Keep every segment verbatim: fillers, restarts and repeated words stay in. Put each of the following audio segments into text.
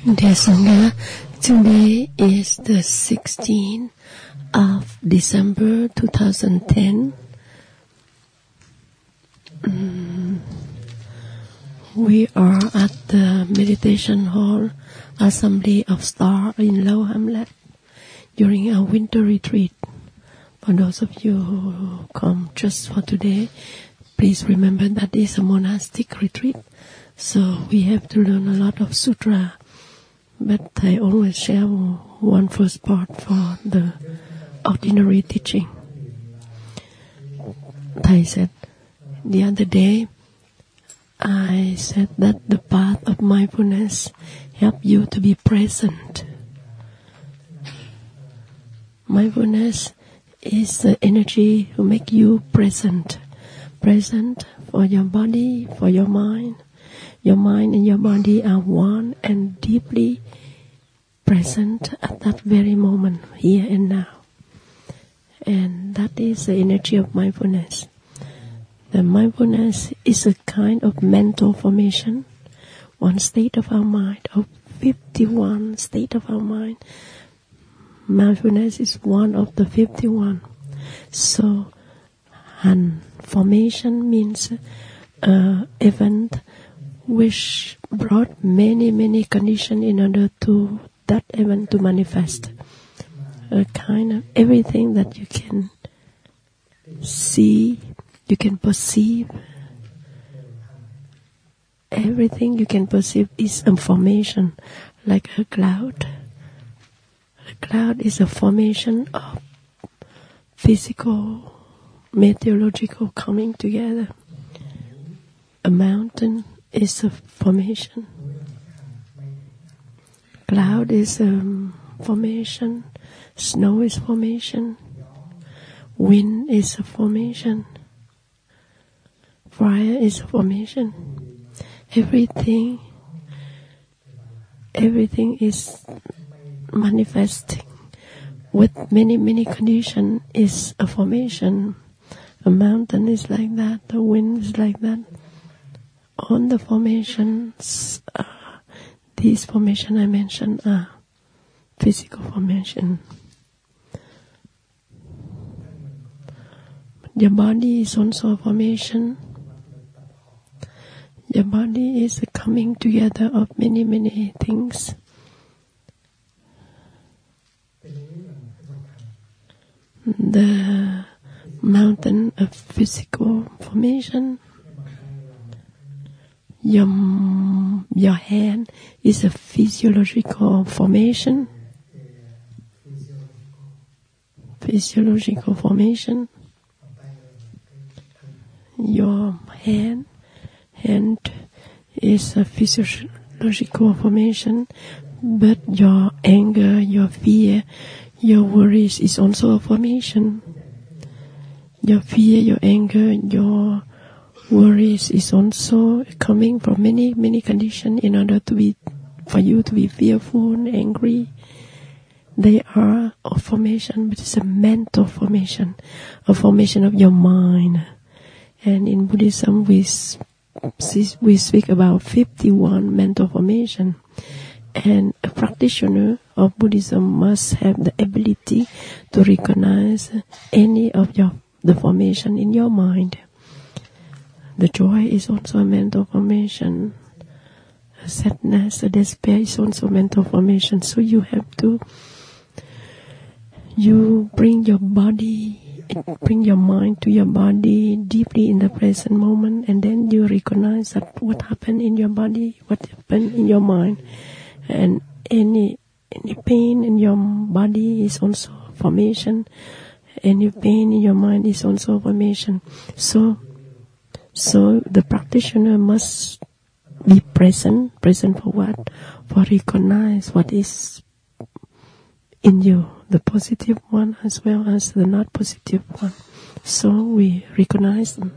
Dear Sangha, today is the sixteenth of December two thousand ten. Mm, we are at the meditation hall Assembly of Star in Low Hamlet during our winter retreat. For those of you who come just for today, please remember that it's a monastic retreat, so we have to learn a lot of sutra. But I always share one first part for the ordinary teaching. Thai said, the other day, I said that the path of mindfulness helps you to be present. Mindfulness is the energy to make you present. Present for your body, for your mind. Your mind and your body are one and deeply present at that very moment, here and now. And that is the energy of mindfulness. The mindfulness is a kind of mental formation, one state of our mind, of fifty-one state of our mind. Mindfulness is one of the fifty-one. So, and formation means uh, event which brought many, many conditions in order to that event to manifest. A kind of everything that you can see, you can perceive. Everything you can perceive is a formation, like a cloud. A cloud is a formation of physical, meteorological coming together. A mountain is a formation. Cloud is a formation. Snow is formation. Wind is a formation. Fire is a formation. Everything, everything is manifesting with many, many conditions is a formation. A mountain is like that. The wind is like that. On the formations, uh, these formations I mentioned are physical formation. Your body is also a formation. Your body is a coming together of many, many things. The mountain of physical formation. Your, your hand is a physiological formation. Physiological formation. Your hand, hand is a physiological formation, but your anger, your fear, your worries is also a formation. Your fear, your anger, your worries is also coming from many, many conditions in order to be, for you to be fearful and angry. They are a formation, but it's a mental formation, a formation of your mind. And in Buddhism, we we speak about fifty-one mental formation. And a practitioner of Buddhism must have the ability to recognize any of your the formation in your mind. The joy is also a mental formation. A sadness, a despair is also a mental formation. So you have to, you bring your body, bring your mind to your body deeply in the present moment, and then you recognize that what happened in your body, what happened in your mind, and any any pain in your body is also formation. Any pain in your mind is also formation. So. So the practitioner must be present. Present for what? For recognize what is in you, the positive one as well as the not positive one. So we recognize them.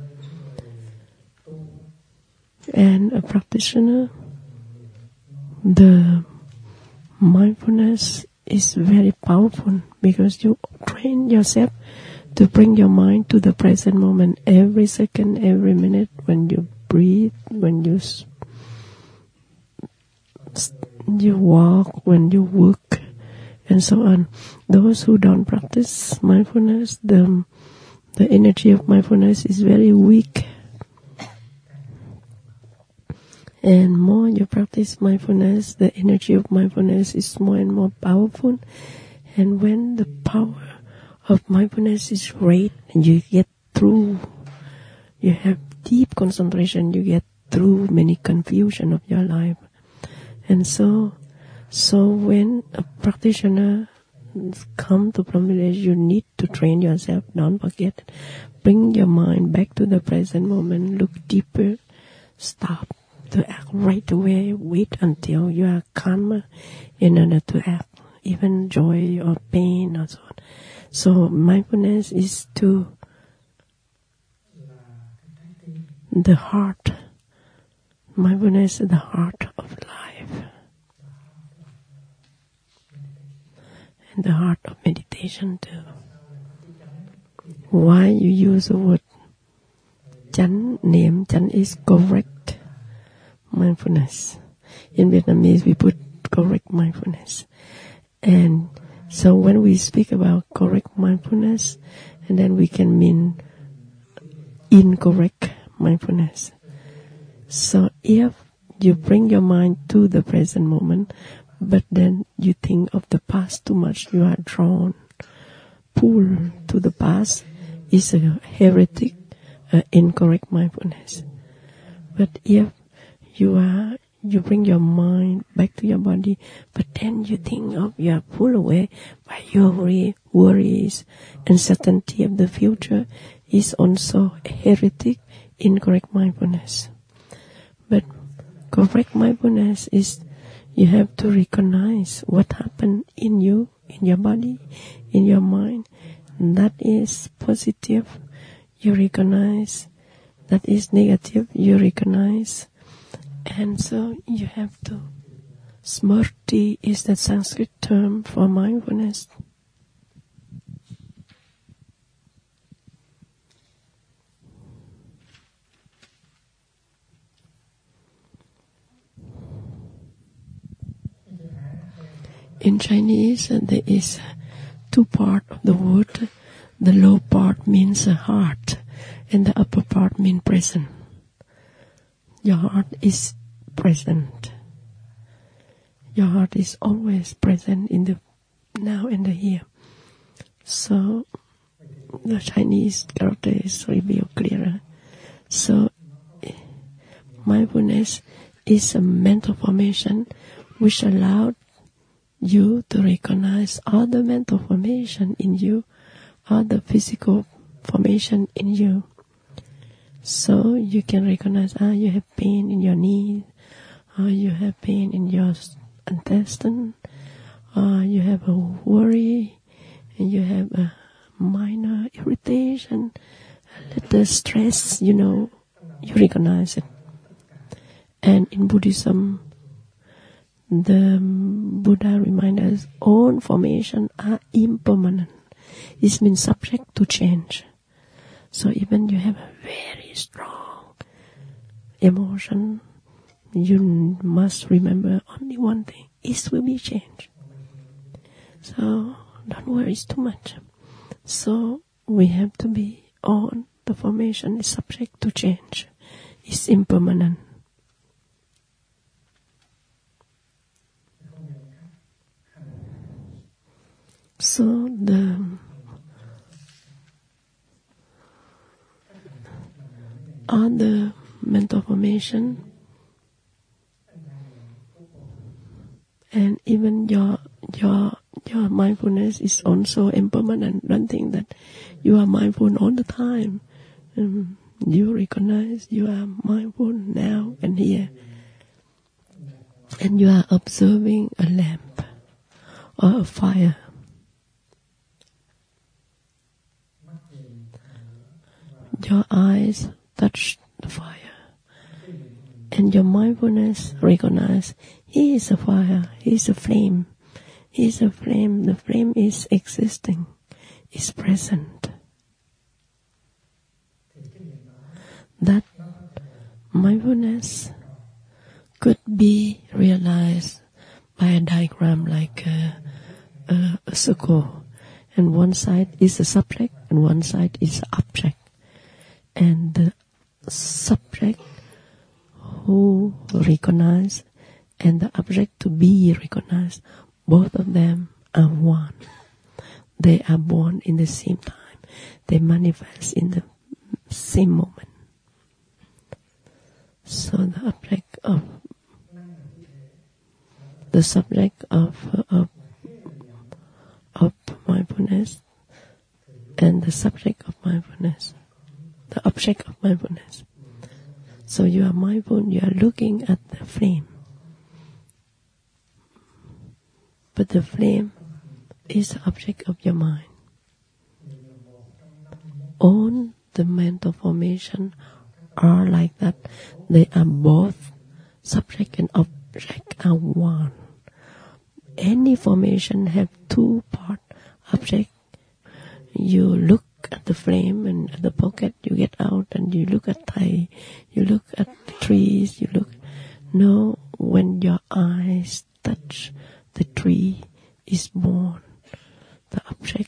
And a practitioner, the mindfulness is very powerful because you train yourself to bring your mind to the present moment every second, every minute when you breathe, when you you walk, when you work, and so on. Those who don't practice mindfulness, the, the energy of mindfulness is very weak. And more you practice mindfulness, the energy of mindfulness is more and more powerful. And when the power of mindfulness is great, and you get through, you have deep concentration, you get through many confusion of your life. And so, so when a practitioner come to Plum Village, you need to train yourself. Don't forget, bring your mind back to the present moment. Look deeper. Stop to act right away. Wait until you are calmer in order to act, even joy or pain or so on. So mindfulness is to the heart. Mindfulness is the heart of life. And the heart of meditation too. Why you use the word Chan, name Chan is correct mindfulness. In Vietnamese we put correct mindfulness. And so when we speak about correct mindfulness, and then we can mean incorrect mindfulness. So if you bring your mind to the present moment, but then you think of the past too much, you are drawn, pulled to the past, is a heretic, uh, incorrect mindfulness. But if you are, you bring your mind back to your body, but then you think of, you are pulled away by your worry, worries, uncertainty of the future, is also a heretic, incorrect mindfulness. But correct mindfulness is you have to recognize what happened in you, in your body, in your mind. That is positive, you recognize. That is negative, you recognize. And so you have to. Smrti is the Sanskrit term for mindfulness. In Chinese, uh, there is two parts of the word. The low part means uh, heart, and the upper part means present. Your heart is present. Your heart is always present in the now and the here. So the Chinese character is revealed clearer. So mindfulness is a mental formation which allowed you to recognize all the mental formation in you, all the physical formation in you. So you can recognize, ah, you have pain in your knee, or you have pain in your intestine, or you have a worry, and you have a minor irritation, a little stress, you know, you recognize it. And in Buddhism, the Buddha reminds us all formation are impermanent. It means subject to change. So even you have a very strong emotion, you must remember only one thing: it will be changed. So don't worry too much. So we have to be on the formation is subject to change. It's impermanent. So the other mental formation and even your your your mindfulness is also impermanent. Don't think that you are mindful all the time. Um, you recognize you are mindful now and here, and you are observing a lamp or a fire. Your eyes touch the fire, and your mindfulness recognize he is a fire, he is a flame, he is a flame, the flame is existing, is present. That mindfulness could be realized by a diagram like a, a, a circle, and one side is the subject and one side is the object, and the subject who recognize and the object to be recognized, both of them are one. They are born in the same time. They manifest in the same moment. So the object of the subject of of of mindfulness and the subject of mindfulness, the object of mindfulness. So you are mindful, you are looking at the flame. But the flame is the object of your mind. All the mental formation are like that. They are both subject and object are one. Any formation have two part object. You look at the flame and at the pocket, you get out and you look at Thai, you look at the trees, you look. No, when your eyes touch the tree, is born the object.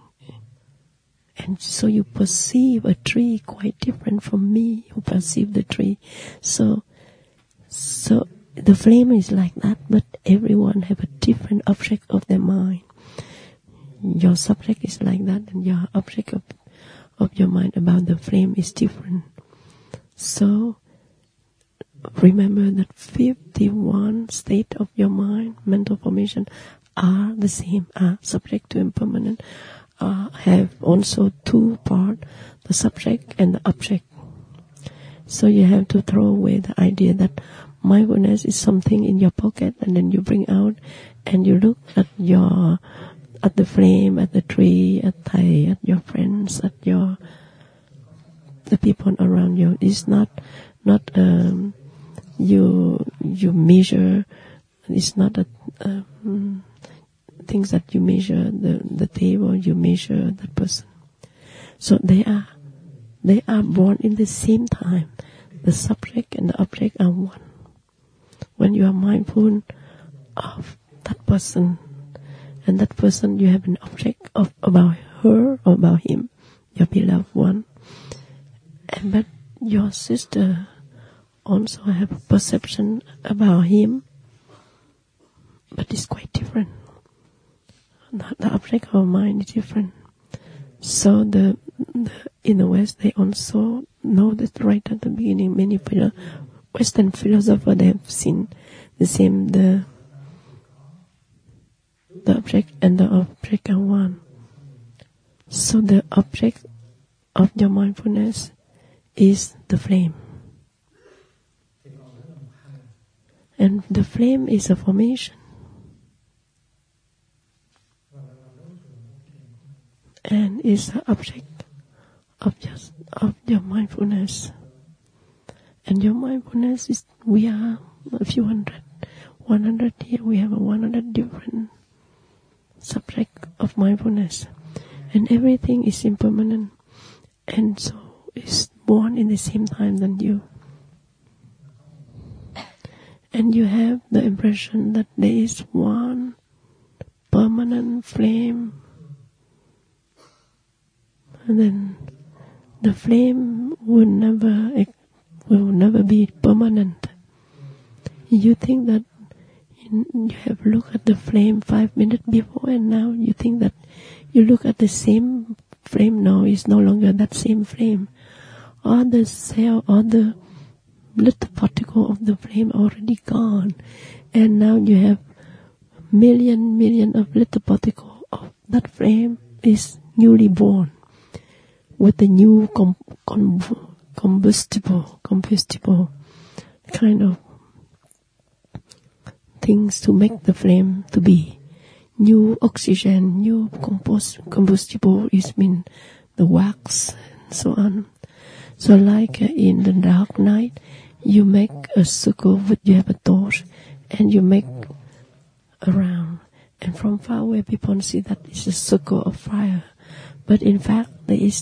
And so you perceive a tree quite different from me who perceive the tree. So, so the flame is like that, but everyone have a different object of their mind. Your subject is like that, and your object of, of your mind about the flame is different. So, remember that fifty-one state of your mind, mental formation, are the same, are subject to impermanent, uh, have also two parts, the subject and the object. So you have to throw away the idea that mindfulness is something in your pocket and then you bring out and you look at your, at the flame, at the tree, at Thai, at your friends, at your, the people around you. It's not, not, um, you, you measure, it's not a, um, things that you measure, the, the table, you measure the person. So they are, they are born in the same time. The subject and the object are one. When you are mindful of that person, and that person you have an object of about her or about him, your beloved one. And but your sister also have a perception about him, but it's quite different. The, the object of mind is different. So the, the in the West they also know that right at the beginning. Many philo- Western philosophers they have seen the same. The the object and the object are one. So the object of your mindfulness is the flame, and the flame is a formation. And is the object of your, of your mindfulness. And your mindfulness is, we are a few hundred, one hundred here, we have a one hundred different subject of mindfulness. And everything is impermanent, and so is born in the same time than you. And you have the impression that there is one permanent flame. And then the flame will never will never be permanent. You think that you have looked at the flame five minutes before, and now you think that you look at the same flame now. It's no longer that same flame. All the cell, all the little particle of the flame already gone, and now you have million million of little particle of that flame is newly born. With the new com- com- combustible, combustible kind of things to make the flame to be. New oxygen, new compos- combustible is mean the wax and so on. So like uh, in the dark night, you make a circle with, you have a torch and you make around. And from far away people see that it's a circle of fire. But in fact there is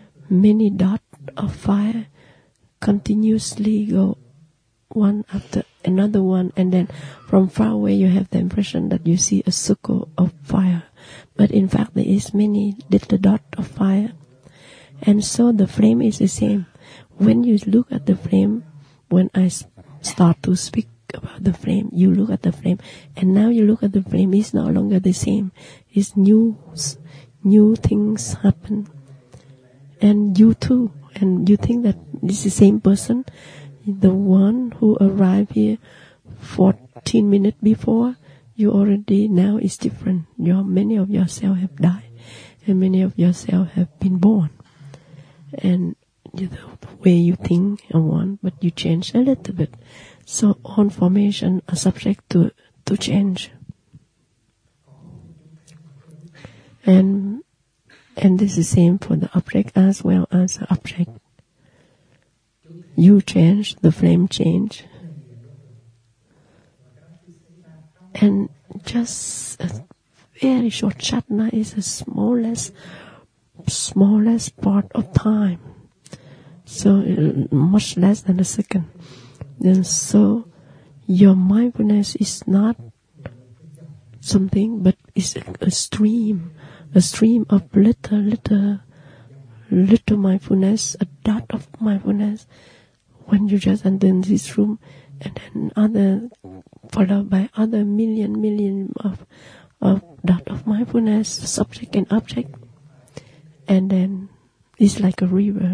many dots of fire continuously go one after another one, and then from far away you have the impression that you see a circle of fire, but in fact there is many little dots of fire. And so the flame is the same. When you look at the flame, when I start to speak about the flame, you look at the flame, and now you look at the flame, it's no longer the same. It's new, new things happen. And you too, and you think that it's the same person, the one who arrived here fourteen minutes before, you already now is different. Your, many of yourself have died, and many of yourself have been born. And you know, the way you think and want, but you change a little bit. So all formation are subject to to change. And and this is the same for the object as well as the object. You change, the flame change. And just a very short Shatna is the smallest, smallest part of time. So uh, much less than a second. And so your mindfulness is not something, but it's a, a stream, a stream of little, little, little mindfulness, a dot of mindfulness. When you just enter in this room, and then other, followed by other million, million of, of dot of mindfulness, subject and object, and then it's like a river.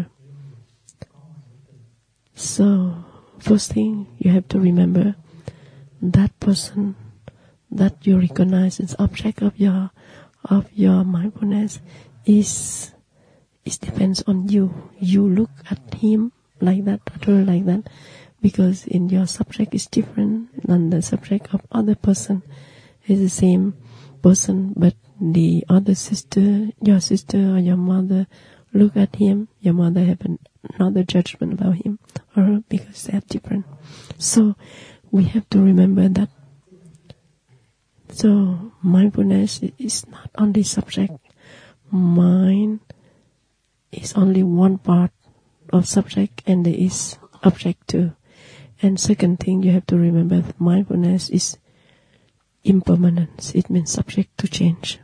So, first thing you have to remember, that person that you recognize as object of your of your mindfulness is it depends on you. You look at him like that, at her like that, because in your subject is different than the subject of other person. It's the same person, but the other sister, your sister or your mother, look at him. Your mother have another judgment about him or her because they are different. So we have to remember that. So mindfulness is not only subject. Mind is only one part of subject, and there is object too. And second thing you have to remember, that mindfulness is impermanence. It means subject to change.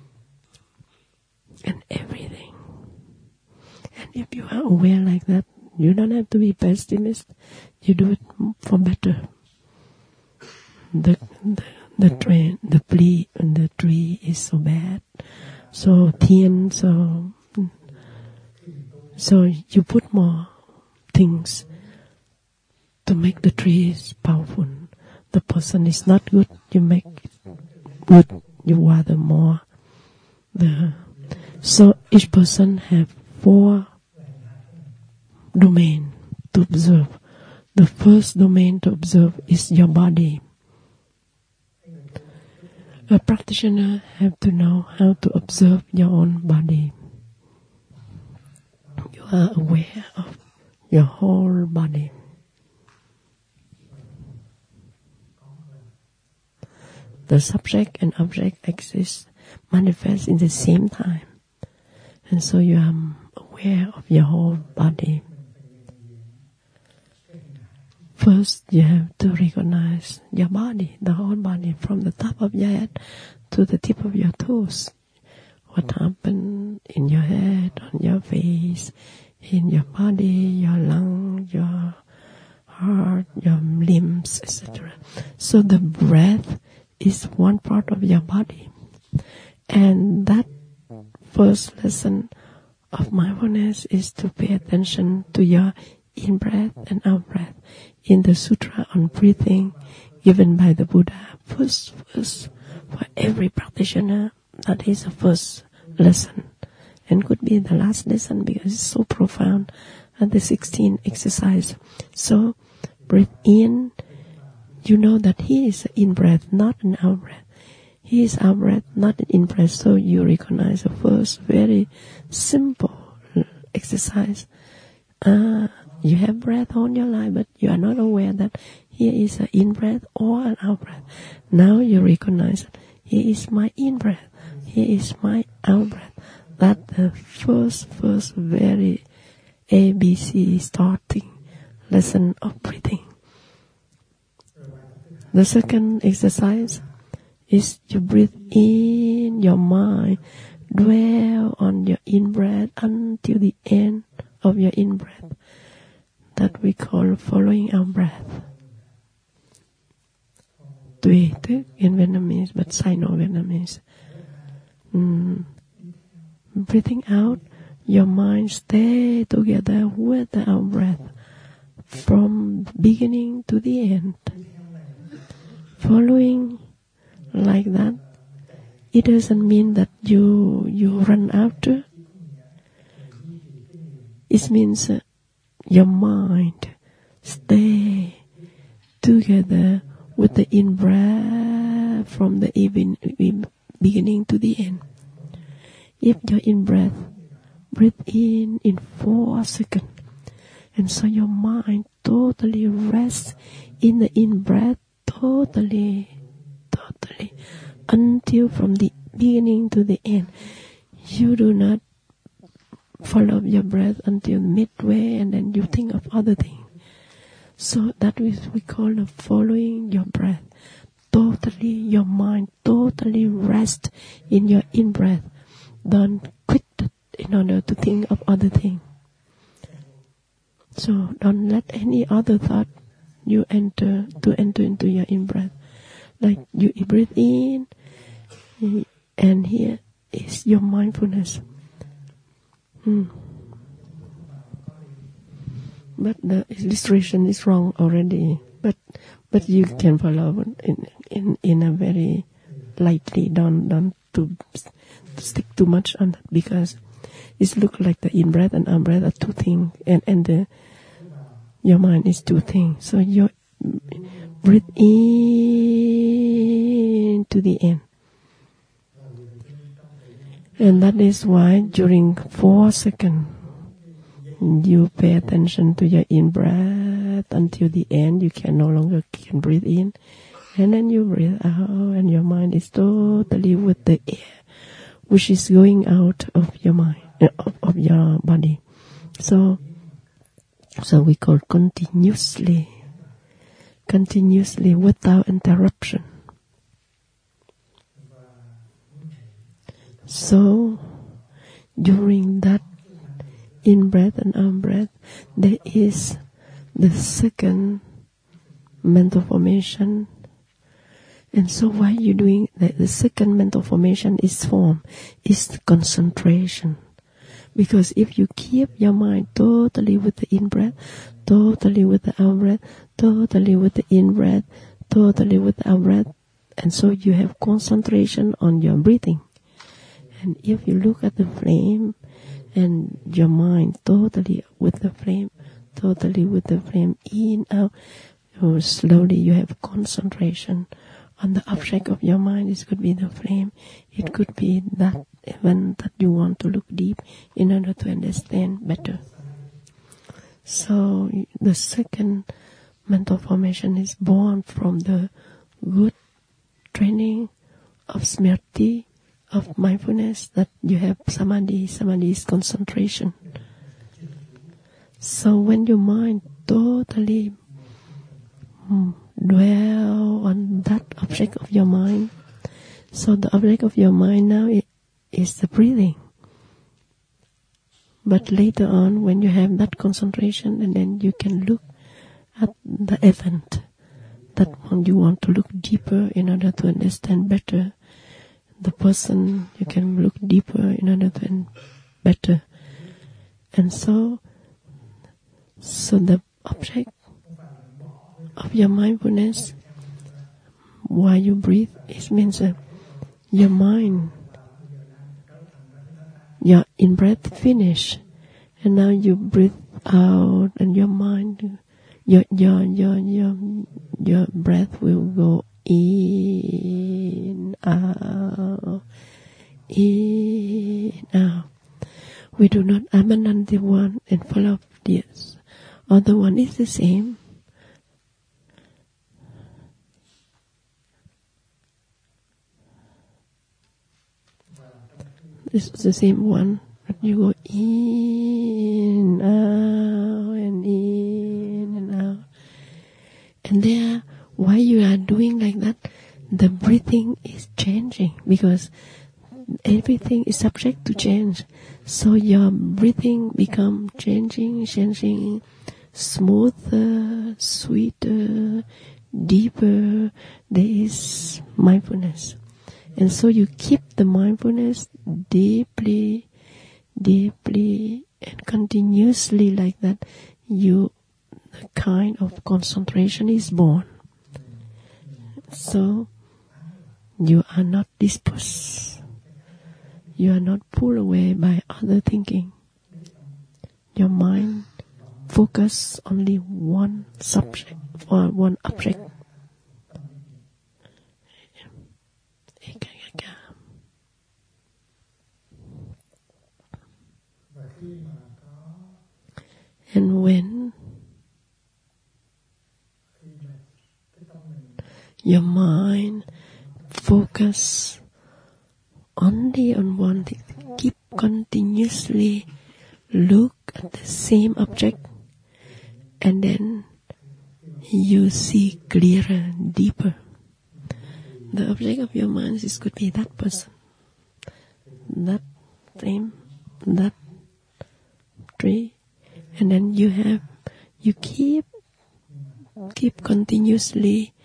And everything. And if you are aware like that, you don't have to be pessimist. You do it for better. The the, the train, the tree, and the tree is so bad, so thin, so so you put more things to make the trees powerful. The person is not good, you make it good. You water more. The so each person have four domain to observe. The first domain to observe is your body. A practitioner have to know how to observe your own body. You are aware of your whole body. The subject and object exist, manifest in the same time. And so you are aware of your whole body. First, you have to recognize your body, the whole body, from the top of your head to the tip of your toes. What happened in your head, on your face, in your body, your lung, your heart, your limbs, et cetera. So the breath is one part of your body. And that first lesson of mindfulness is to pay attention to your in-breath and out-breath. In the sutra on breathing given by the Buddha, first, first, for every practitioner, that is the first lesson. And could be the last lesson because it's so profound. And the sixteen exercise. So, breathe in, you know that he is an in-breath, not an out-breath. He is out-breath, not an in-breath. So you recognize the first very simple exercise. Ah, you have breath all your life, but you are not aware that here is an in-breath or an out-breath. Now you recognize that here is my in-breath, here is my out-breath. That the first, first very A B C starting lesson of breathing. The second exercise is you breathe in your mind, dwell on your in-breath until the end of your in-breath. That we call following our breath. Tùy thức in Vietnamese, but Sino-Vietnamese. Mm. Breathing out, your mind stay together with our breath from beginning to the end. Following like that, it doesn't mean that you you run after. It means uh, your mind stay together with the in-breath from the even, beginning to the end. If your in-breath, breathe in in four seconds, and so your mind totally rests in the in-breath, totally, totally, until from the beginning to the end. You do not follow your breath until midway, and then you think of other things. So that is we call the following your breath. Totally, your mind totally rest in your in-breath. Don't quit it in order to think of other things. So don't let any other thought you enter to enter into your in-breath. Like you breathe in, and here is your mindfulness. Hmm. But the illustration is wrong already. But but you can follow in in in a very lightly. Don't don't to stick too much on that, because it looks like the in breath and out breath are two things, and and the your mind is two things. So you breathe in to the end, and that is why during four seconds. You pay attention to your in-breath until the end. You can no longer can breathe in. And then you breathe out, and your mind is totally with the air, which is going out of your mind, of, of your body. So, so we call continuously, continuously without interruption. So, during that in-breath and out-breath, there is the second mental formation. And so while you're doing the, the second mental formation is formed, is concentration. Because if you keep your mind totally with the in-breath, totally with the out-breath, totally with the in-breath, totally with the out-breath, and so you have concentration on your breathing. And if you look at the flame, and your mind totally with the flame, totally with the flame, in, out, or slowly you have concentration on the object of your mind. It could be the flame, it could be that event that you want to look deep in order to understand better. So the second mental formation is born from the good training of smriti, of mindfulness, that you have samadhi. Samadhi is concentration. So when your mind totally dwell on that object of your mind, so the object of your mind now is the breathing. But later on, when you have that concentration, and then you can look at the event that you want to look deeper in order to understand better the person, you can look deeper in order to understand better. And so, so the object of your mindfulness, while you breathe, it means that your mind, your in-breath finish, and now you breathe out, and your mind, your your your your your breath will go in, out, in, out. We do not abandon the one and follow the other one. Is the same. This is the same one. You go in, out, and in and out. And there, while you are doing because everything is subject to change. So your breathing become changing, changing, smoother, sweeter, deeper. There is mindfulness. And so you keep the mindfulness deeply, deeply and continuously like that. You, the kind of concentration is born. So you are not dispersed. You are not pulled away by other thinking. Your mind focus only one subject or one object. And when your mind focus only on one thing, keep continuously look at the same object, and then you see clearer, deeper. The object of your mind is could be that person, that flame, that tree, and then you have, you keep, keep continuously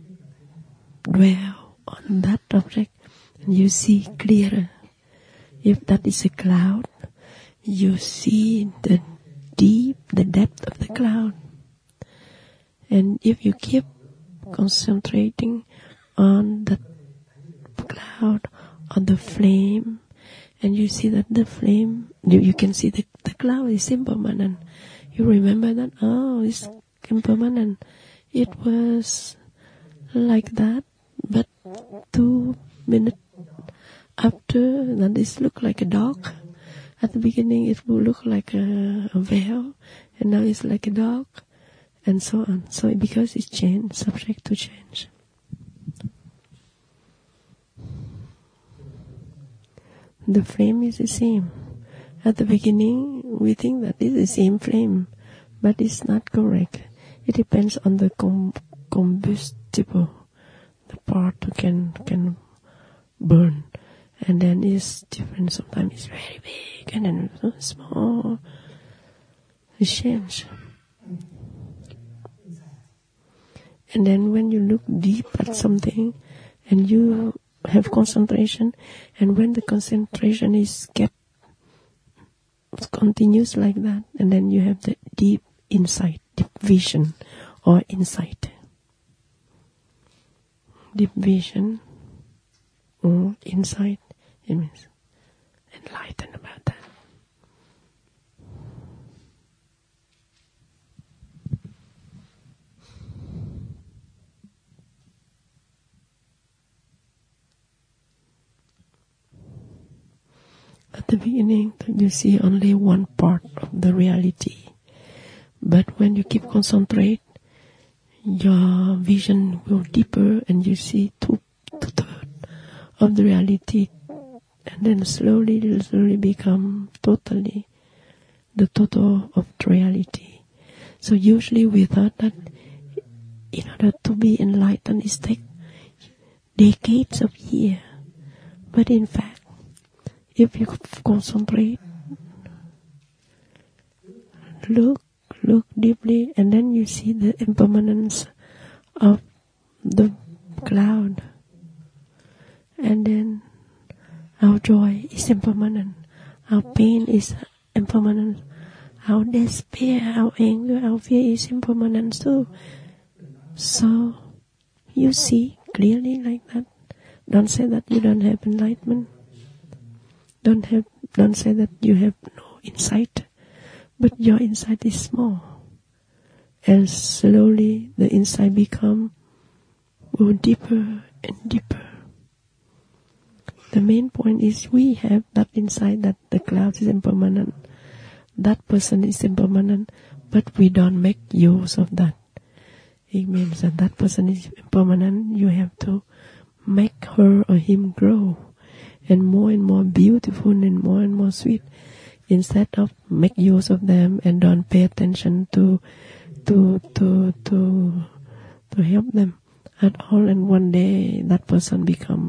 dwell on that object, and you see clearer. If that is a cloud, you see the deep, the depth of the cloud. And if you keep concentrating on the cloud, on the flame, and you see that the flame, you, you can see the, the cloud is impermanent. You remember that, oh, it's impermanent. It was like that, but two minutes after that, it looked like a dog. At the beginning, it will look like a, a veil, and now it's like a dog, and so on. So because it's changed, subject to change. The flame is the same. At the beginning, we think that it's the same flame, but it's not correct. It depends on the com- combustible, the part that can can burn, and then it's different. Sometimes it's very big, and then it's small. It changes. And then when you look deep at something, and you have concentration, and when the concentration is kept continuous like that, and then you have the deep insight, deep vision or insight. Deep vision or insight, it means enlightened about that. At the beginning, you see only one part of the reality. But when you keep concentrate, your vision will deeper, and you see two, two-thirds of the reality. And then slowly, it will slowly become totally the total of the reality. So usually we thought that in order to be enlightened, it takes decades of years. But in fact, if you concentrate, look, look deeply, and then you see the impermanence of the cloud. And then our joy is impermanent, our pain is impermanent, our despair, our anger, our fear is impermanent too. So you see clearly like that. Don't say that you don't have enlightenment. Don't have, don't say that you have no insight, but your insight is small, and slowly the insight become go deeper and deeper. The main point is we have that insight that the cloud is impermanent, that person is impermanent, but we don't make use of that. It means that that person is impermanent. You have to make her or him grow, and more and more beautiful and more and more sweet, instead of make use of them and don't pay attention to to to to to help them at all. And one day that person become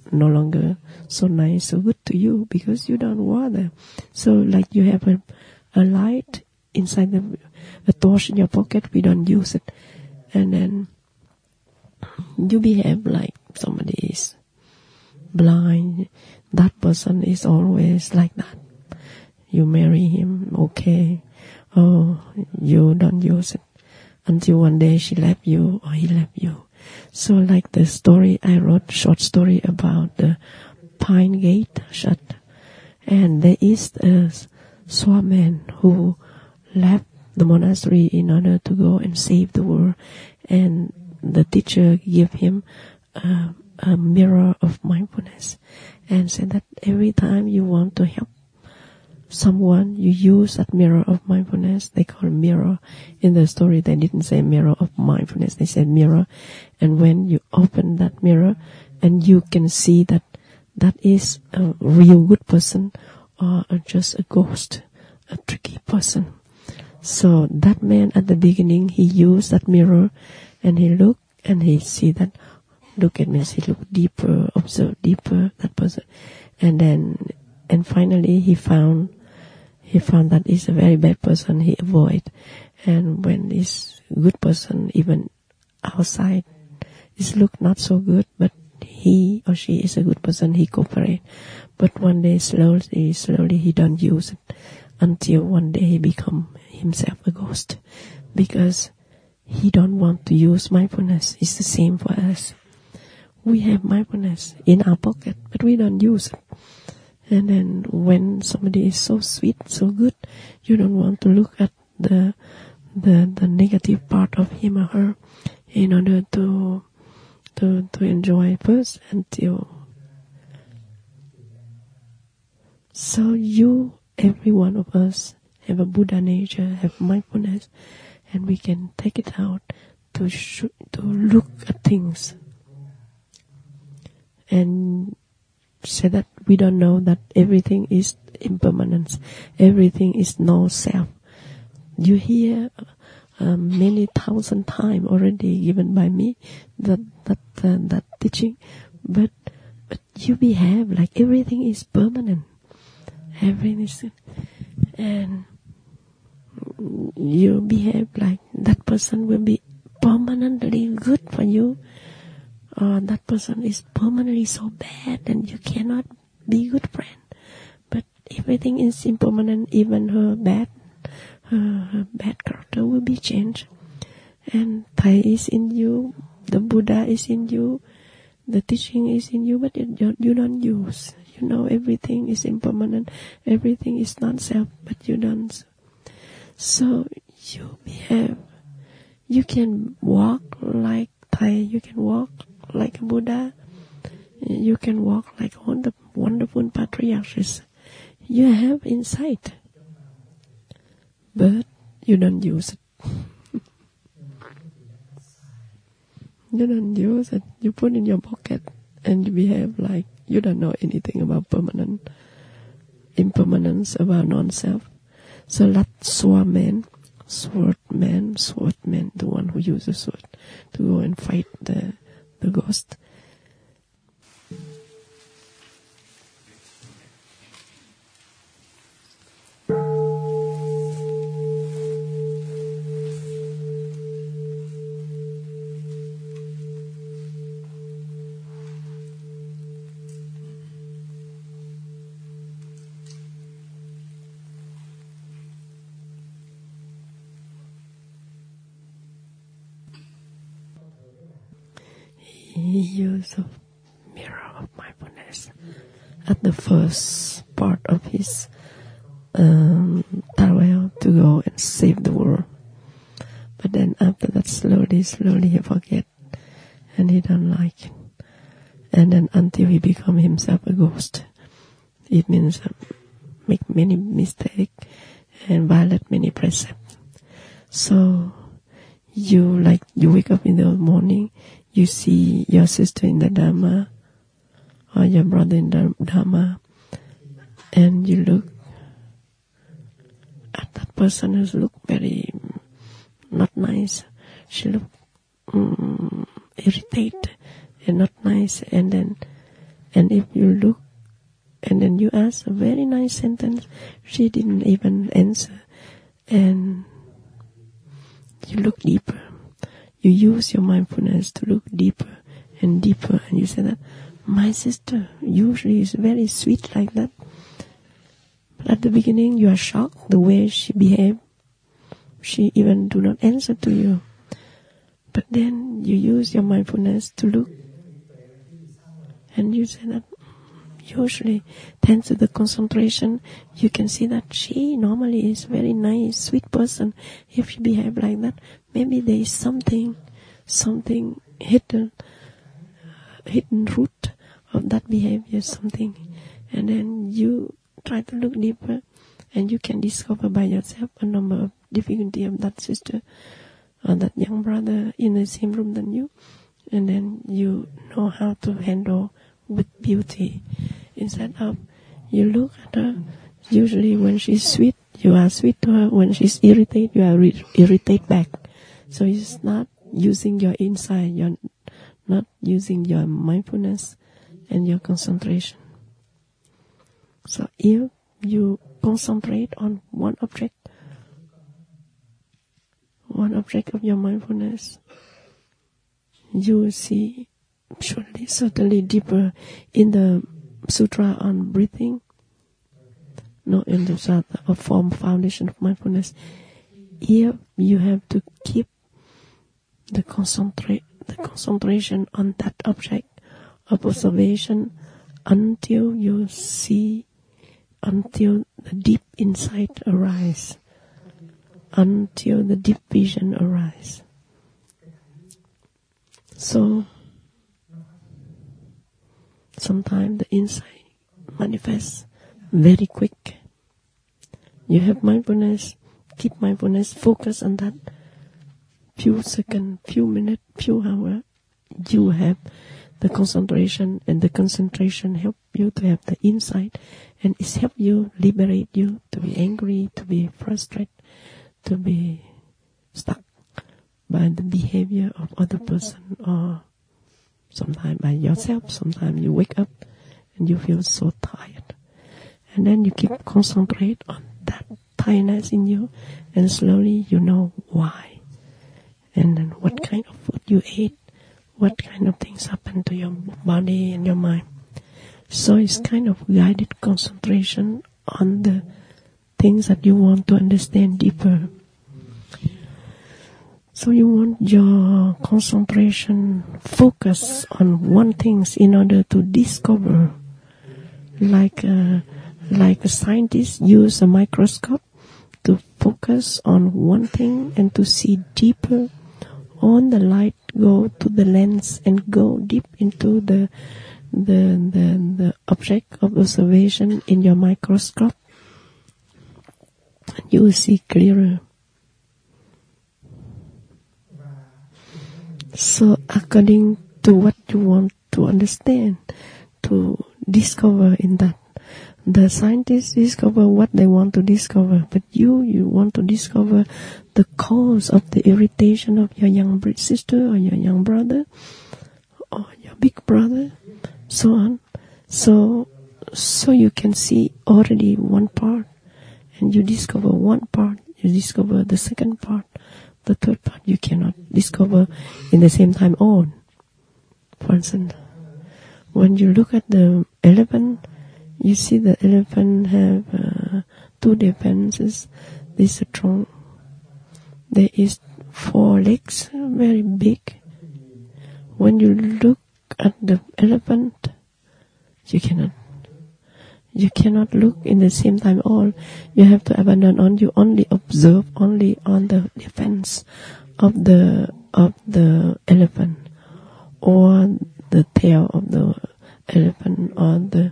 no longer so nice, so good to you because you don't want them. So like you have a, a light inside the a torch in your pocket, we don't use it, and then you behave like somebody is blind. That person is always like that. You marry him, okay. Oh, you don't use it until one day she left you or he left you. So like the story I wrote, short story about the Pine Gate shut, and there is a swaman who left the monastery in order to go and save the world, and the teacher gave him a, a mirror of mindfulness and said that every time you want to help someone, you use that mirror of mindfulness. They call it mirror. In the story, they didn't say mirror of mindfulness. They said mirror. And when you open that mirror and you can see that that is a real good person or just a ghost, a tricky person. So that man at the beginning, he used that mirror and he looked and he see that, look at me, he looked deeper, observe deeper that person. And then, and finally he found He found that he's a very bad person, he avoid. And when this good person, even outside, is look not so good, but he or she is a good person, he cooperate. But one day, slowly, slowly, he don't use it until one day he become himself a ghost. Because he don't want to use mindfulness. It's the same for us. We have mindfulness in our pocket, but we don't use it. And then when somebody is so sweet, so good, you don't want to look at the the the negative part of him or her in order to to to enjoy first until. So you, every one of us, have a Buddha nature, have mindfulness, and we can take it out to sh- to look at things and say that we don't know that everything is impermanence, everything is no self. You hear um, many thousand times already given by me that that uh, that teaching, but but you behave like everything is permanent, everything is, and you behave like that person will be permanently good for you. Or that person is permanently so bad and you cannot be good friend. But everything is impermanent, even her bad, her, her bad character will be changed. And Thai is in you, the Buddha is in you, the teaching is in you, but you, you don't use. You know everything is impermanent, everything is not self, but you don't. So you behave. You can walk like Thai, you can walk like a Buddha, you can walk like wonderful, wonderful patriarchs. You have insight, but you don't use it. You don't use it. You put in your pocket and you behave like you don't know anything about permanent, impermanence, about non-self. So that swordman, swordman, swordman, the one who uses sword to go and fight the the ghost. He used a mirror of mindfulness at the first part of his um, travel to go and save the world. But then after that, slowly, slowly he forget, and he don't like it. And then until he become himself a ghost, it means uh, make many mistakes and violate many precepts. So you like you wake up in the morning. You see your sister in the Dharma or your brother in the Dharma, and you look at that person who's look very not nice. She look um, irritated and not nice, and then And if you look, and then you ask a very nice sentence, she didn't even answer. And you look deeper. You use your mindfulness to look deeper and deeper. And you say that, my sister usually is very sweet like that. But at the beginning you are shocked the way she behaved. She even do not answer to you. But then you use your mindfulness to look. And you say that, usually, thanks to the concentration, you can see that she normally is very nice, sweet person. If she behave like that, maybe there is something, something hidden, hidden root of that behavior, something. And then you try to look deeper, and you can discover by yourself a number of difficulty of that sister or that young brother in the same room than you. And then you know how to handle with beauty. Instead of you look at her, usually when she's sweet, you are sweet to her. When she's irritated, you are re- irritated back. So it's not using your insight, you're not using your mindfulness and your concentration. So if you concentrate on one object, one object of your mindfulness, you will see surely, certainly deeper in the sutra on breathing, no, in the sutra of form foundation of mindfulness. If you have to keep the concentrate, the concentration on that object of observation until you see, until the deep insight arise, until the deep vision arise. So, sometimes the insight manifests very quick. You have mindfulness, keep mindfulness, focus on that few seconds, few minutes, few hours. You have the concentration, and the concentration help you to have the insight, and it help you, liberate you to be angry, to be frustrated, to be stuck by the behavior of other person, or sometimes by yourself. Sometimes you wake up and you feel so tired, and then you keep concentrate on that tiredness in you, and slowly you know why, and then what kind of food you ate, what kind of things happen to your body and your mind. So it's kind of guided concentration on the things that you want to understand deeper. So you want your concentration focus on one thing in order to discover, like a, like a scientist use a microscope to focus on one thing and to see deeper. On the light go to the lens and go deep into the the the, the object of observation in your microscope, and you will see clearer. So according to what you want to understand, to discover in that, the scientists discover what they want to discover, but you, you want to discover the cause of the irritation of your young sister or your young brother or your big brother, so on. So, so you can see already one part, and you discover one part, you discover the second part, the third part you cannot discover in the same time all. For instance, when you look at the elephant, you see the elephant have uh, two defenses. This is strong. There is four legs, very big. When you look at the elephant, you cannot. You cannot look in the same time all. You have to abandon on. You only observe only on the defense of the of the elephant, or the tail of the elephant, or the.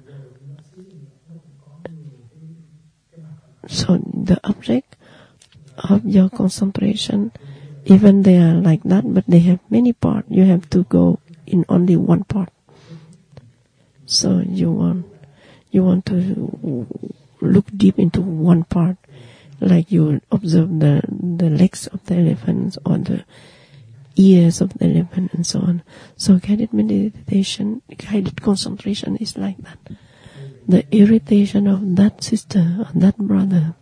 So the object of your concentration, even they are like that, but they have many parts. You have to go in only one part. So you want you want to look deep into one part, like you observe the the legs of the elephants or the ears of the elephant and so on. So guided meditation, guided concentration is like that. The irritation of that sister or that brother.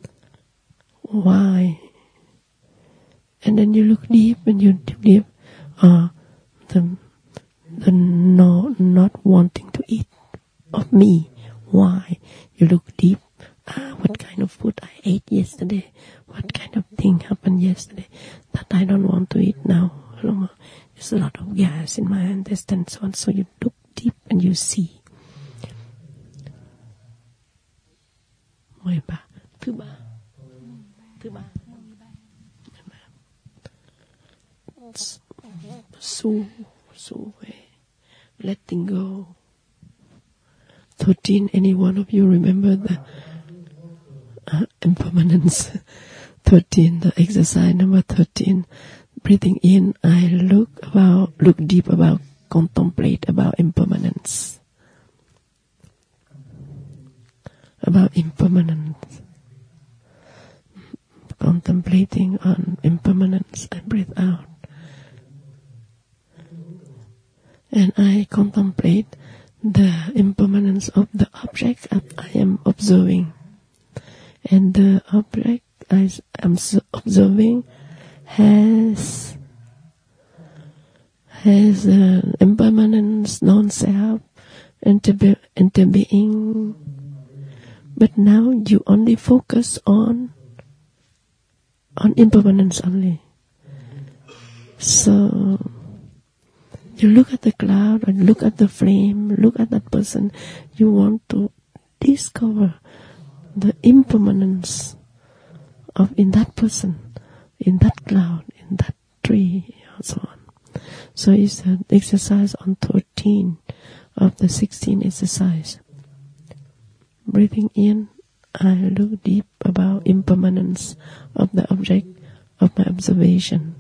Why? And then you look deep and you deep, uh, the, the no, not wanting to eat of me. Why? You look deep. Ah, what kind of food I ate yesterday? What kind of thing happened yesterday that I don't want to eat now? There's a lot of gas in my intestine, so on. So you look deep and you see. Mười ba, thứ ba, thứ ba. Su, su, letting go. Thirteen. Any one of you remember the uh, impermanence? Thirteen. The exercise number thirteen. Breathing in, I look about, look deep about, contemplate about impermanence. About impermanence. Contemplating on impermanence, I breathe out. And I contemplate the impermanence of the object I am observing. And the object I am observing has has uh, impermanence, non-self, interbeing. But now you only focus on on impermanence only. So you look at the cloud and look at the flame, look at that person. You want to discover the impermanence of in that person, in that cloud, in that tree, and so on. So it's an exercise on thirteen of the sixteen exercise. Breathing in, I look deep about impermanence of the object of my observation.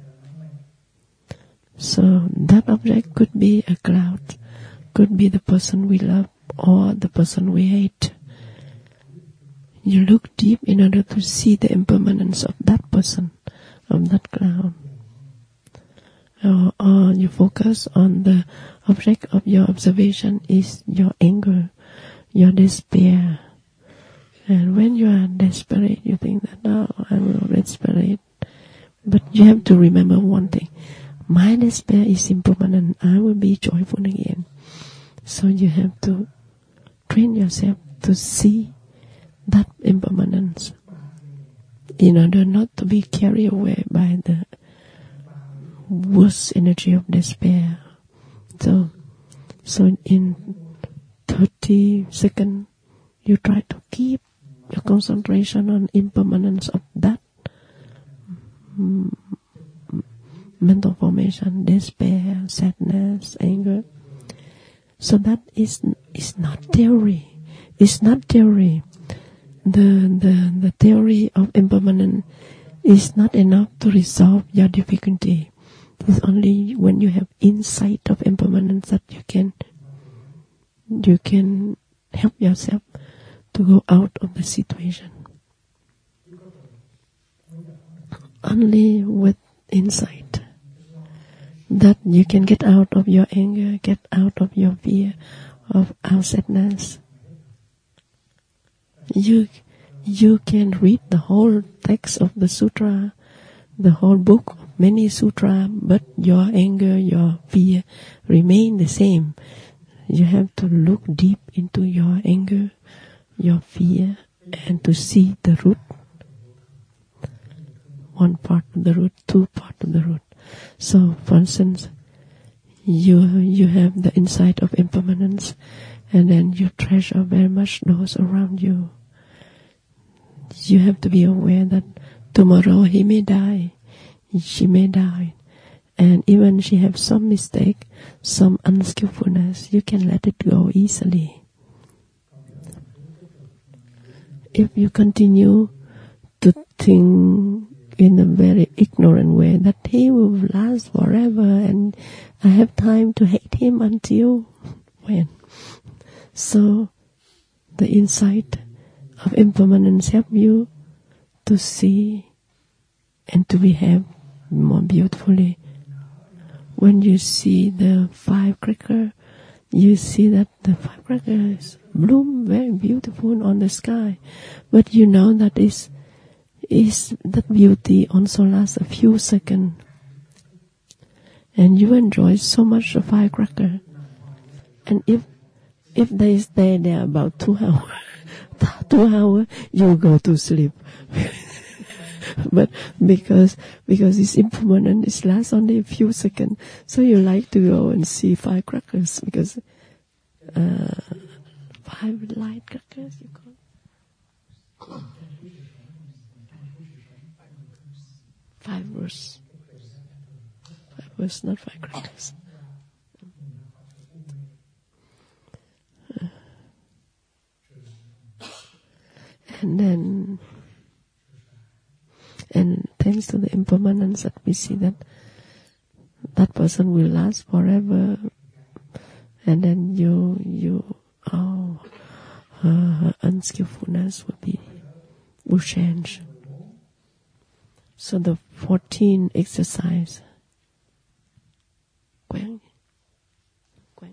So that object could be a cloud, could be the person we love or the person we hate. You look deep in order to see the impermanence of that person, of that cloud. Or, or you focus on the object of your observation is your anger, your despair. And when you are desperate, you think that, oh, I will desperate. But you have to remember one thing. My despair is impermanent. I will be joyful again. So you have to train yourself to see that impermanence in order not to be carried away by the worst energy of despair. So, so in thirty seconds, you try to keep your concentration on impermanence of that mm, mental formation, despair, sadness, anger. So that is is not theory. It's not theory. The the the theory of impermanence is not enough to resolve your difficulty. It's only when you have insight of impermanence that you can you can help yourself to go out of the situation. Only with insight that you can get out of your anger, get out of your fear, of our sadness. You you can read the whole text of the sutra, the whole book, many sutra, but your anger, your fear remain the same. You have to look deep into your anger, your fear, and to see the root. One part of the root, two part of the root. So, for instance, you you have the insight of impermanence, and then you treasure very much those around you. You have to be aware that tomorrow he may die, she may die, and even she have some mistake, some unskillfulness, you can let it go easily. If you continue to think in a very ignorant way that he will last forever and I have time to hate him until when? So the insight of impermanence help you to see and to behave more beautifully. When you see the firecracker, you see that the firecrackers bloom very beautiful on the sky, but you know that is is that beauty also lasts a few seconds, and you enjoy so much the firecracker. And if if they stay there about two hours, two hours, you go to sleep. But because because it's impermanent, it lasts only a few seconds. So you like to go and see firecrackers because uh, five light crackers you call fireworks. Fireworks, not firecrackers. And then, and thanks to the impermanence that we see that that person will last forever, and then you, you, oh, her, her unskillfulness will be, will change. So the fourteen exercise, quen, quen,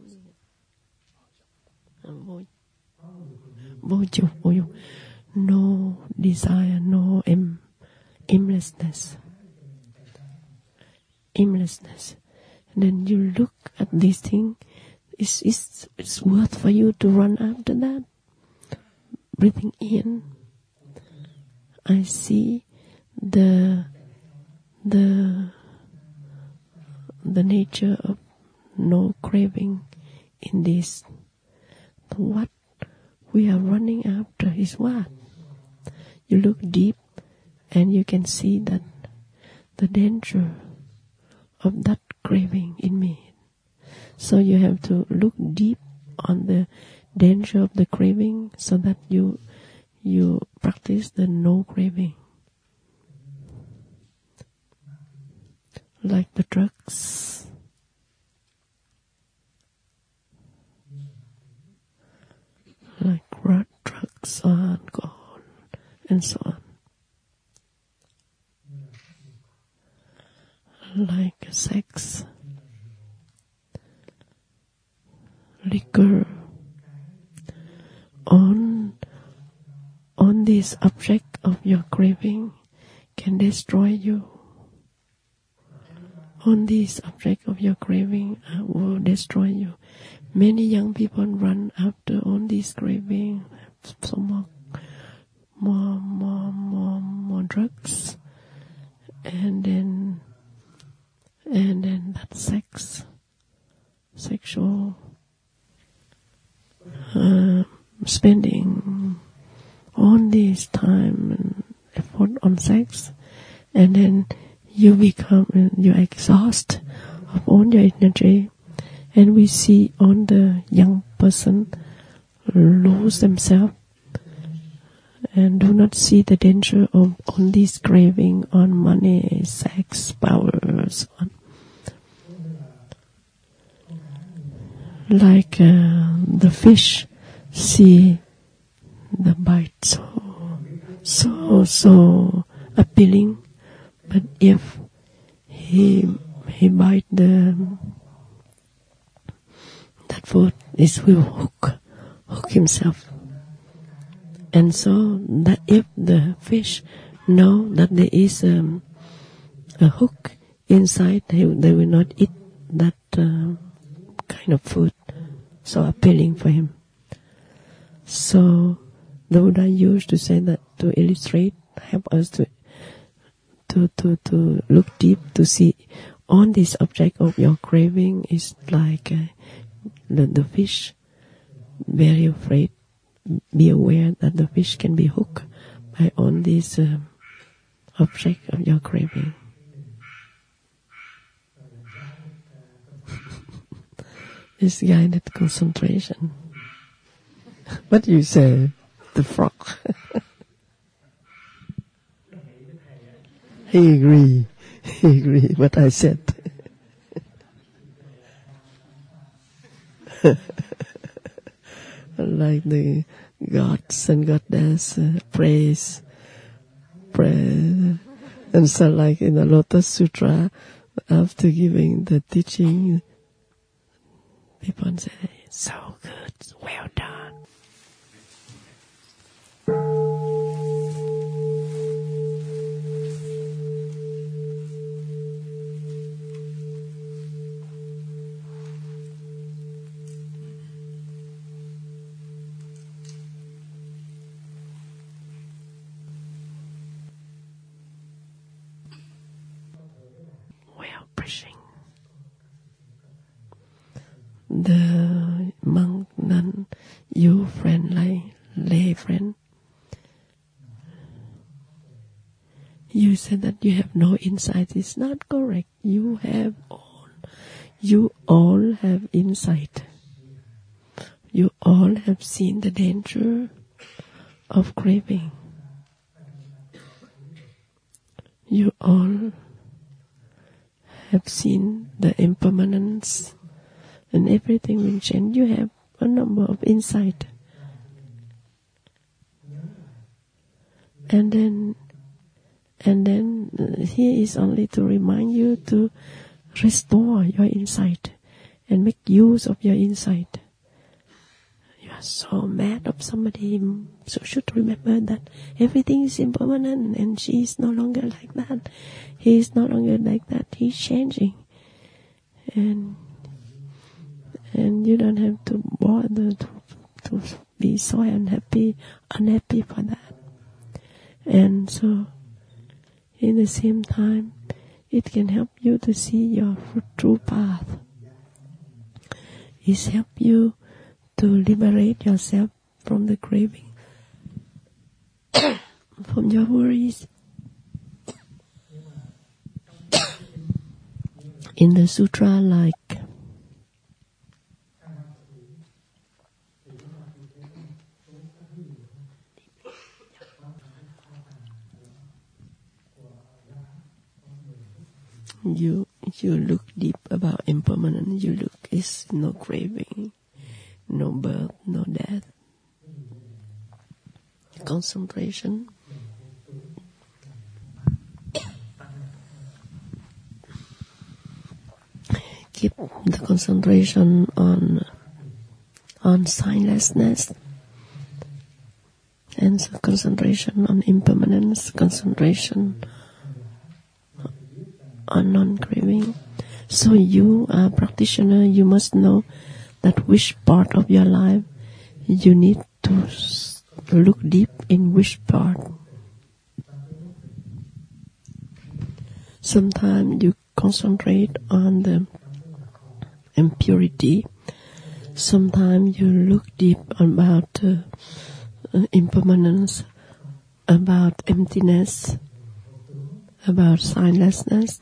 vô, vô chịu, vô dụng. No desire, no aim, aimlessness. Aimlessness. And then you look at this thing, it's, it's, it's worth for you to run after that. Breathing in, I see the, the, the nature of no craving in this. What we are running after is what? You look deep and you can see that the danger of that craving in me. So you have to look deep on the danger of the craving so that you you practice the no craving. Like the drugs. Like drugs or alcohol and so on. Like sex, liquor, on, on this object of your craving can destroy you. On this object of your craving uh, will destroy you. Many young people run after on this craving, so more, more, more, more, more drugs, and then, and then that sex, sexual, uh, spending all this time and effort on sex, and then you become, you exhaust of all your energy. And we see on the young person lose themselves and do not see the danger of on this craving on money, sex, power, so on. Like uh, the fish see the bite so, so, so appealing, but if he he bite the that food, it will hook, hook himself. And so that if the fish know that there is um, a hook inside, they, they will not eat that uh, kind of food, so appealing for him. So the Buddha used to say that to illustrate, help us to to to to look deep to see on this object of your craving is like. Uh, The, the fish, very afraid, be aware that the fish can be hooked by on this uh, object of your craving. It's guided concentration. What do you say? The frog. He agree. He agree what I said. Like the gods and goddess uh, praise, praise, And so like in the Lotus Sutra, after giving the teaching, people say, so good, well done. Well, preaching. The monk, nun, you friend, lay, lay friend, you said that you have no insight. It's not correct. You have all. You all have insight. You all have seen the danger of craving. You all have seen the impermanence and everything will change. You have a number of insight. And then, and then uh, here is only to remind you to restore your insight and make use of your insight. You are so mad of somebody, so should remember that everything is impermanent and she is no longer like that. He is no longer like that. He's changing. And And you don't have to bother to, to be so unhappy, unhappy for that. And so, in the same time, it can help you to see your true path. It helps you to liberate yourself from the craving, from your worries. In the sutra, like You you look deep about impermanence. You look, is no craving, no birth, no death. Concentration. Keep the concentration on on signlessness, and so concentration on impermanence, concentration on non-craving. So you are a practitioner, you must know that which part of your life you need to look deep in which part. Sometimes you concentrate on the impurity. Sometimes you look deep about uh, uh, impermanence, about emptiness, about signlessness,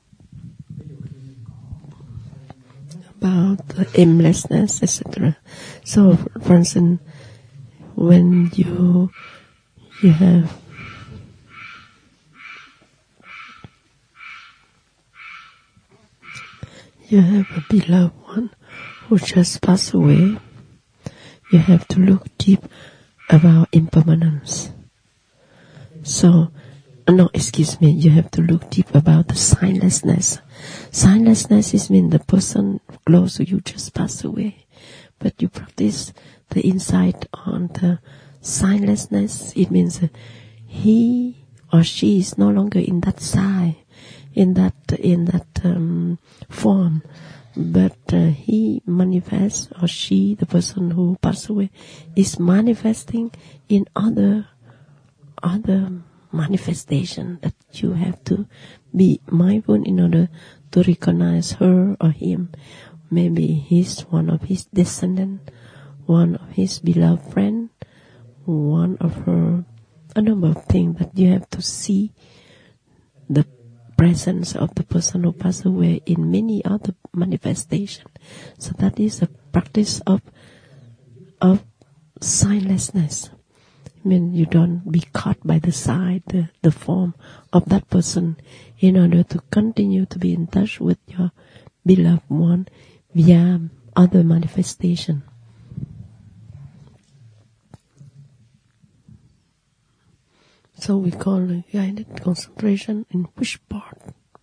about uh, aimlessness, et cetera. So, for, for instance, when you you have you have a beloved one who just passed away, you have to look deep about impermanence. So, no, excuse me, you have to look deep about the signlessness. Signlessness is mean the person close to you just passed away, but you practice the insight on the signlessness. It means that he or she is no longer in that sign, in that in that um, form, but uh, he manifests, or she, the person who passed away, is manifesting in other other manifestation that you have to be mindful in order to recognize her or him. Maybe he's one of his descendant, one of his beloved friend, one of her, a number of things that you have to see the presence of the person who passed away in many other manifestations. So that is a practice of of signlessness. I mean, you don't be caught by the side, the, the form of that person, in order to continue to be in touch with your beloved one via other manifestation. So we call it guided concentration in which part?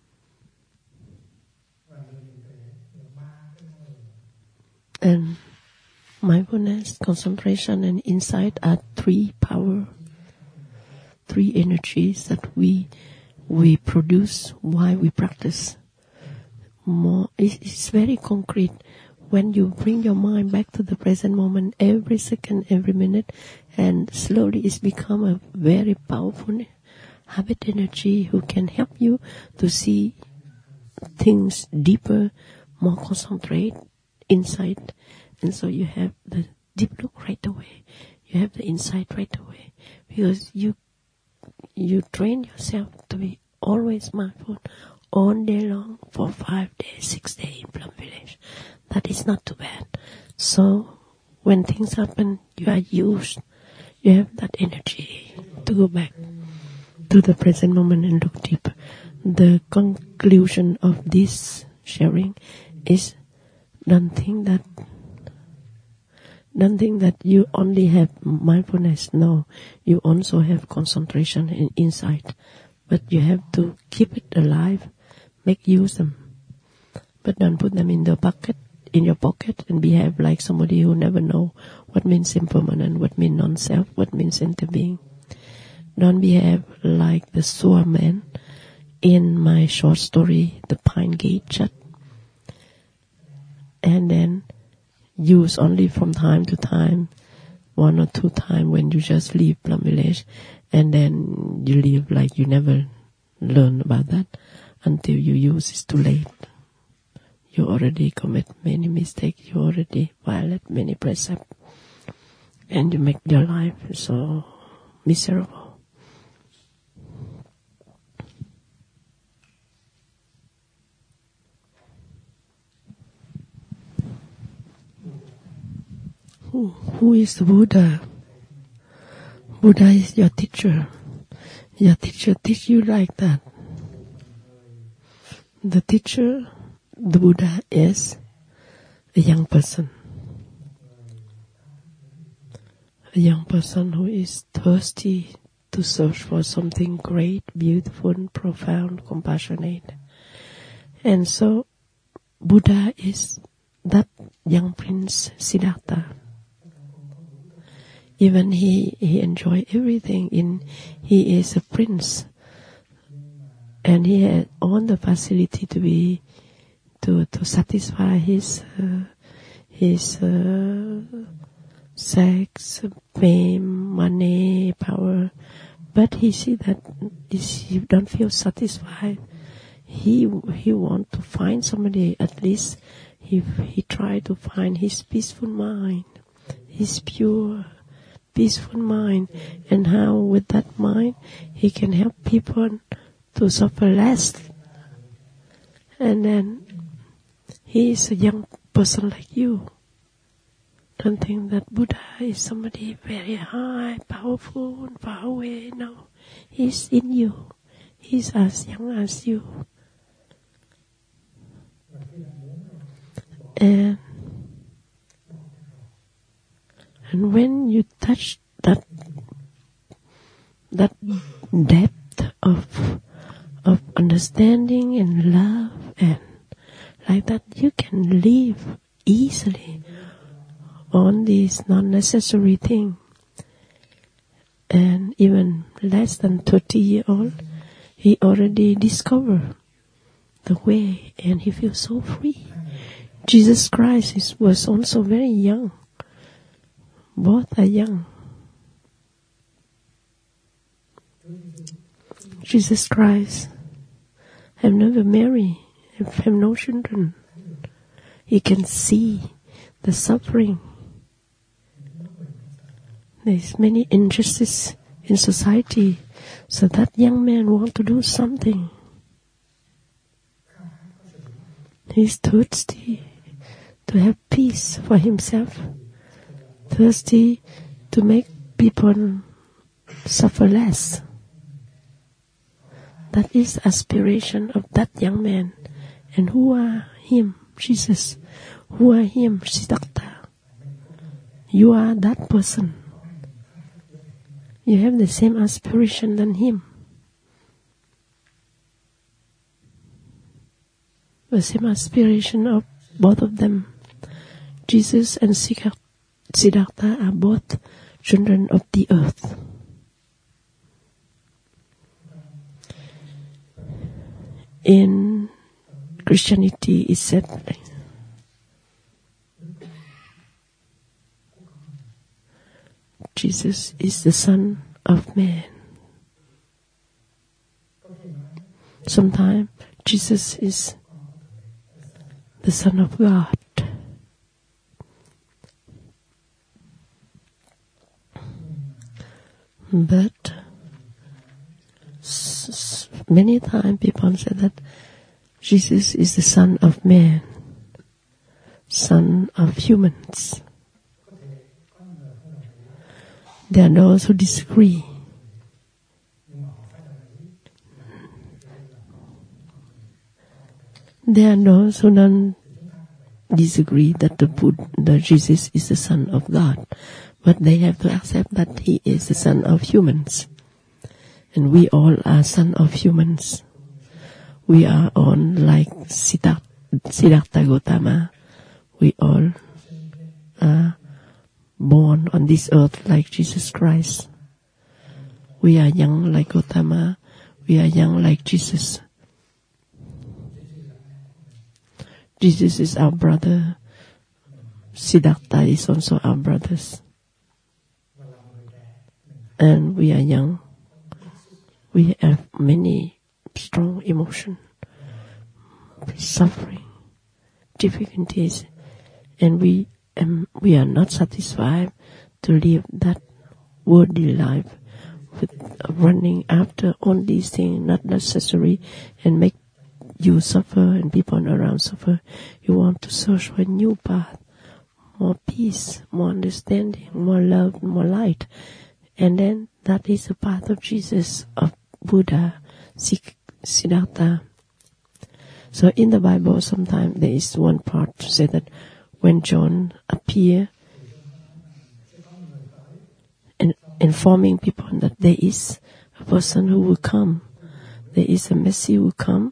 And mindfulness, concentration, and insight are three power, three energies that we we produce while we practice. More, it's very concrete. When you bring your mind back to the present moment, every second, every minute, and slowly it's become a very powerful habit energy who can help you to see things deeper, more concentrate, insight. And so you have the deep look right away. You have the insight right away. Because you you train yourself to be always mindful all day long for five days, six days in Plum Village. That is not too bad. So when things happen, you are used. You have that energy to go back to the present moment and look deeper. The conclusion of this sharing is don't think that don't think that you only have mindfulness. No, you also have concentration and insight. But you have to keep it alive, make use them. But don't put them in the bucket, in your pocket, and behave like somebody who never know what means impermanent, what means non-self, what means interbeing. Don't behave like the sewer man in my short story, The Pine Gate Shut. And then use only from time to time, one or two times when you just leave Plum Village, and then you live like you never learn about that until you use it's too late. You already commit many mistakes, you already violate many precepts, and you make your life so miserable. Who, who is the Buddha? Buddha is your teacher. Your teacher teach you like that. The teacher, the Buddha, is a young person. A young person who is thirsty to search for something great, beautiful, profound, compassionate. And so Buddha is that young prince Siddhartha. Even he, he enjoy everything. In he is a prince, and he had all the facility to be to to satisfy his uh, his uh, sex, fame, money, power. But he see that he don't feel satisfied. He he want to find somebody. At least he he try to find his peaceful mind, his pure, peaceful mind, and how with that mind he can help people to suffer less. And then he is a young person like you. Don't think that Buddha is somebody very high, powerful, and far away. No, he's in you. He's as young as you. And And when you touch that that depth of of understanding and love, and like that, you can live easily on these non-necessary things. And even less than thirty years old, he already discovered the way, and he feels so free. Jesus Christ is, was also very young. Both are young. Jesus Christ have never married, have no children. He can see the suffering. There's many injustices in society, so that young man want to do something. He's thirsty to have peace for himself. Thirsty to make people suffer less. That is aspiration of that young man. And who are him? Jesus. Who are him? Siddhartha. You are that person. You have the same aspiration than him. The same aspiration of both of them. Jesus and Siddhartha are both children of the earth. In Christianity, it said, Jesus is the Son of Man. Sometimes Jesus is the Son of God. But s- many times people say that Jesus is the Son of Man, Son of humans. There are those who disagree. There are those who don't disagree that the Buddha, that Jesus is the Son of God, but they have to accept that he is the Son of humans, and we all are Son of humans. We are all like Siddhartha, Siddhartha Gautama. We all are born on this earth like Jesus Christ. We are young like Gautama. We are young like Jesus. Jesus is our brother. Siddhartha is also our brothers. And we are young. We have many strong emotions, suffering, difficulties, and we um, we are not satisfied to live that worldly life with running after all these things not necessary and make you suffer and people around suffer. You want to search for a new path, more peace, more understanding, more love, more light. And then that is the path of Jesus, of Buddha, Siddhartha. So in the Bible, sometimes there is one part to say that when John appeared, and informing people that there is a person who will come, there is a Messiah who will come,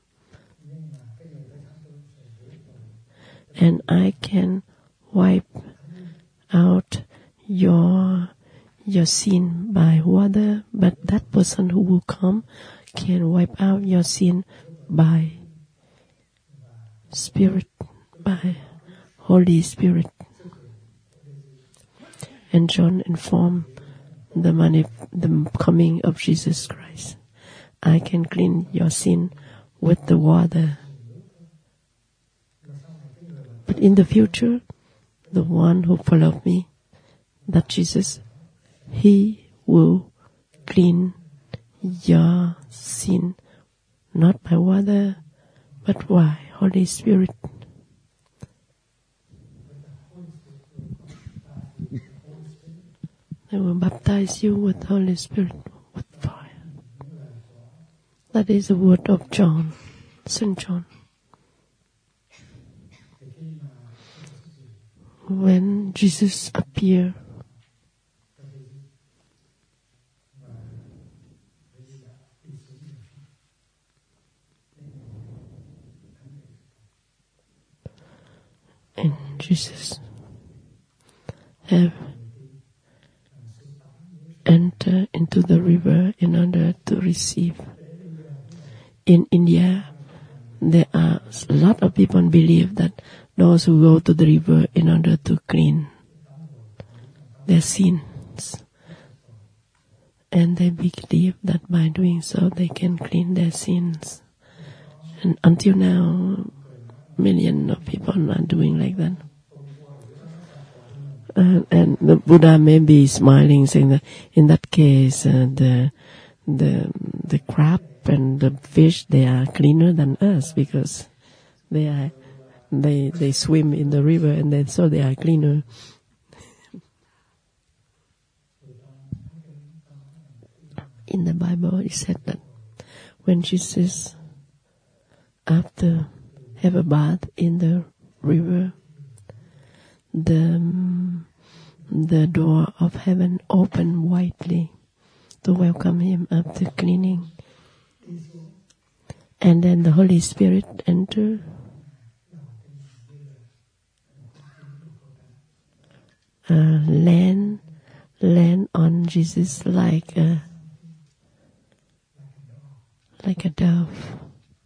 and I can wipe out your your sin by water, but that person who will come can wipe out your sin by Spirit, by Holy Spirit. And John informed the, manif- the coming of Jesus Christ. I can clean your sin with the water. But in the future, the one who followed me, that Jesus, he will clean your sin, not by water, but by Holy Spirit. They will baptize you with Holy Spirit, with fire. That is the word of John, Saint John. When Jesus appeared, and Jesus have entered into the river in order to receive. In India, there are a lot of people believe that those who go to the river in order to clean their sins, and they believe that by doing so they can clean their sins. And until now, millions of people are doing like that. Uh, and the Buddha may be smiling, saying that in that case, uh, the the the crab and the fish, they are cleaner than us because they are they they swim in the river, and then so they are cleaner. In the Bible, it said that when Jesus, after have a bath in the river, the the door of heaven opened widely, to welcome him after cleaning. And then the Holy Spirit enter. Uh, land, land on Jesus like a, like a dove.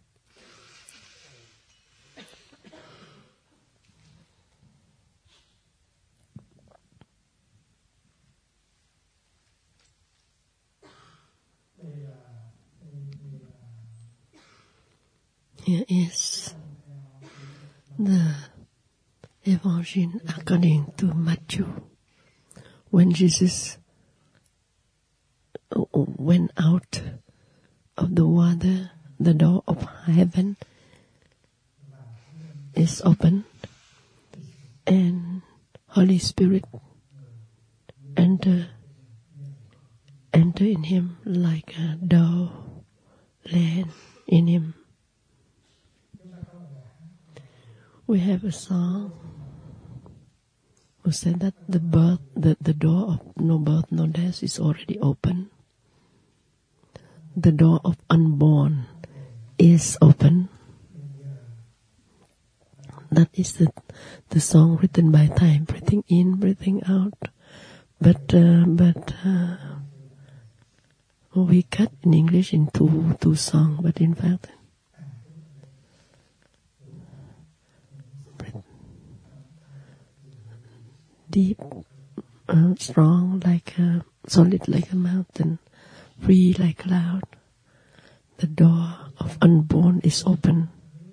Here is the Evangel according to Matthew. When Jesus went out of the water, the door of heaven is open, and Holy Spirit enter, enter in him like a dove land in him. We have a song who said that the birth, the, the door of no birth, no death is already open. The door of unborn is open. That is the, the song written by Time, breathing in, breathing out. But, uh, but, uh, we cut in English in two, two songs, but in fact, deep, uh, strong like a, solid like a mountain, free like a cloud. The door of unborn is open.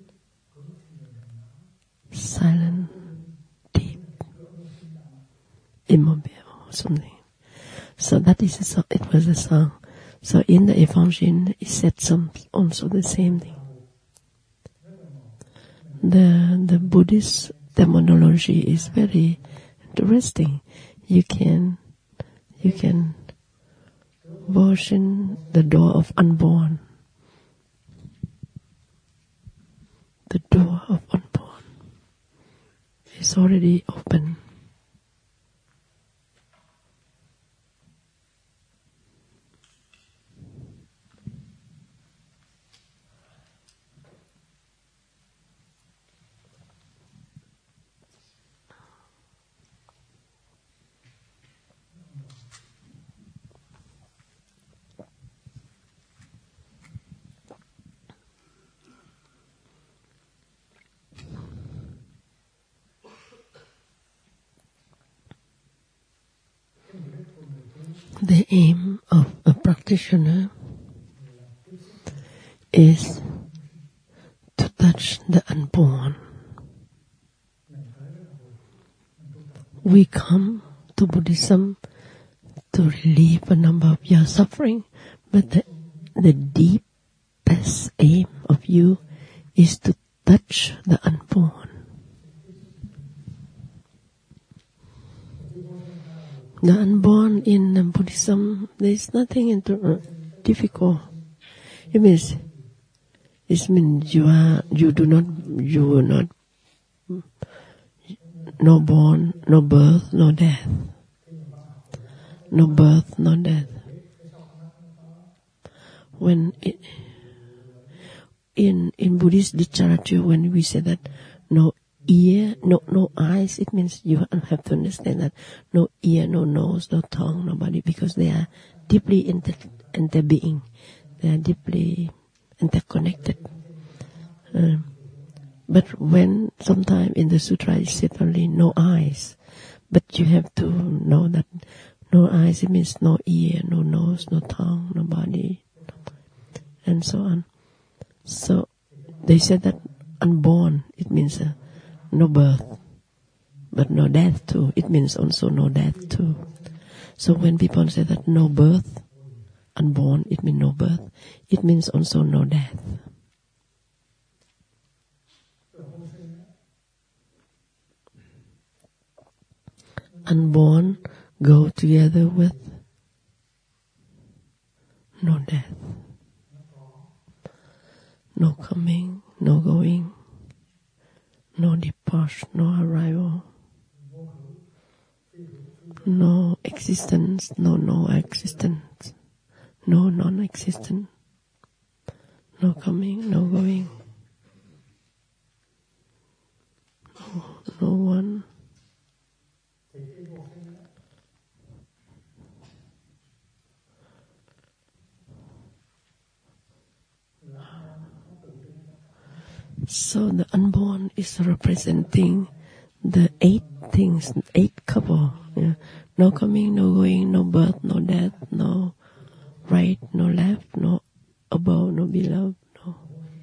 Silent, deep, immobile, something. So that is a song, it was a song. So in the Evangel, it said some, also the same thing. The, the Buddhist terminology is very interesting. You can, you can version the door of unborn. The door of unborn is already open. The aim of a practitioner is to touch the unborn. We come to Buddhism to relieve a number of your suffering, but the, the deepest aim of you is to touch the unborn. The unborn in Buddhism, there is nothing inter- difficult. It means, it means you are, you do not, you are not, no born, no birth, no death. No birth, no death. When it, in in Buddhist literature, when we say that no ear, no no eyes, it means you have to understand that no ear, no nose, no tongue, no body, because they are deeply inter interbeing. They are deeply interconnected. Um, but when sometime in the sutra it said only no eyes, but you have to know that no eyes, it means no ear, no nose, no tongue, no body, and so on. So they said that unborn, it means uh, no birth, but no death too. It means also no death too. So when people say that no birth, unborn, it means no birth. It means also no death. Unborn go together with no death. No coming, no going, no departure, no arrival, no existence, no no existence. no non-existent, no coming, no going, no, no one. So the unborn is representing the eight things, eight couple. Yeah. No coming, no going, no birth, no death, no right, no left, no above, no below, no.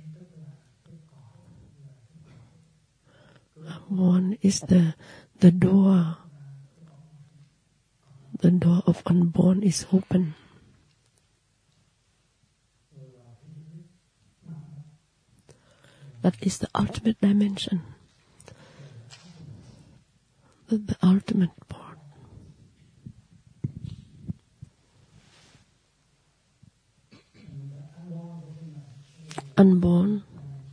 Unborn is the the door. The door of unborn is open. That is the ultimate dimension. The, the ultimate part. Unborn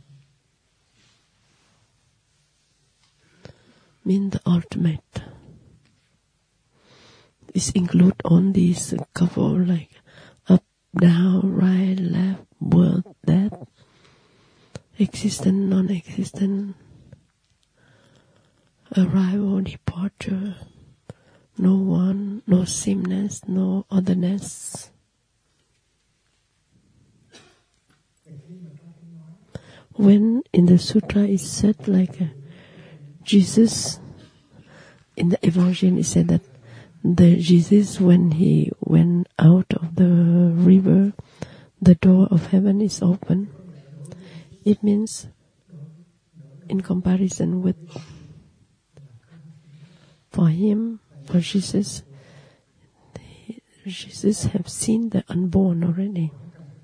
means the ultimate. This include all these couple like up, down, right, left, birth, death, existent, non-existent, arrival, departure, no one, no sameness, no otherness. When in the sutra it said like uh, Jesus, in the Evangelion it said that the Jesus when he went out of the river, the door of heaven is open. It means in comparison with for him, for Jesus, Jesus have seen the unborn already.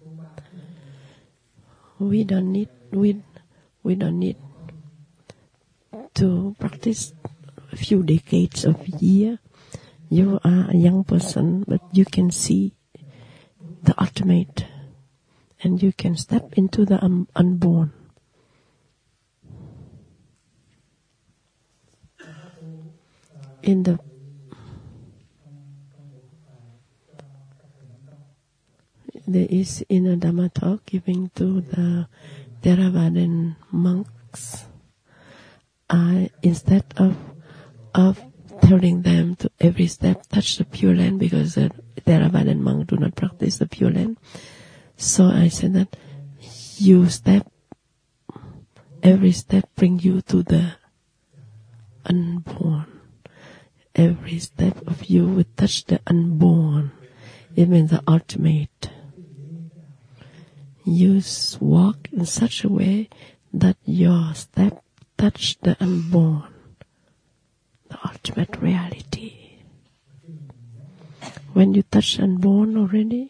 We don't need we we don't need to practice a few decades of year. You are a young person, but you can see the ultimate, and you can step into the um, unborn. In the there is in a Dhamma talk giving to the Theravadan monks. I instead of of telling them to every step touch the Pure Land, because the Theravadan monks do not practice the Pure Land. So I said that you step, every step bring you to the unborn. Every step of you will touch the unborn. It means the ultimate. You walk in such a way that your step touch the unborn, the ultimate reality. When you touch unborn already,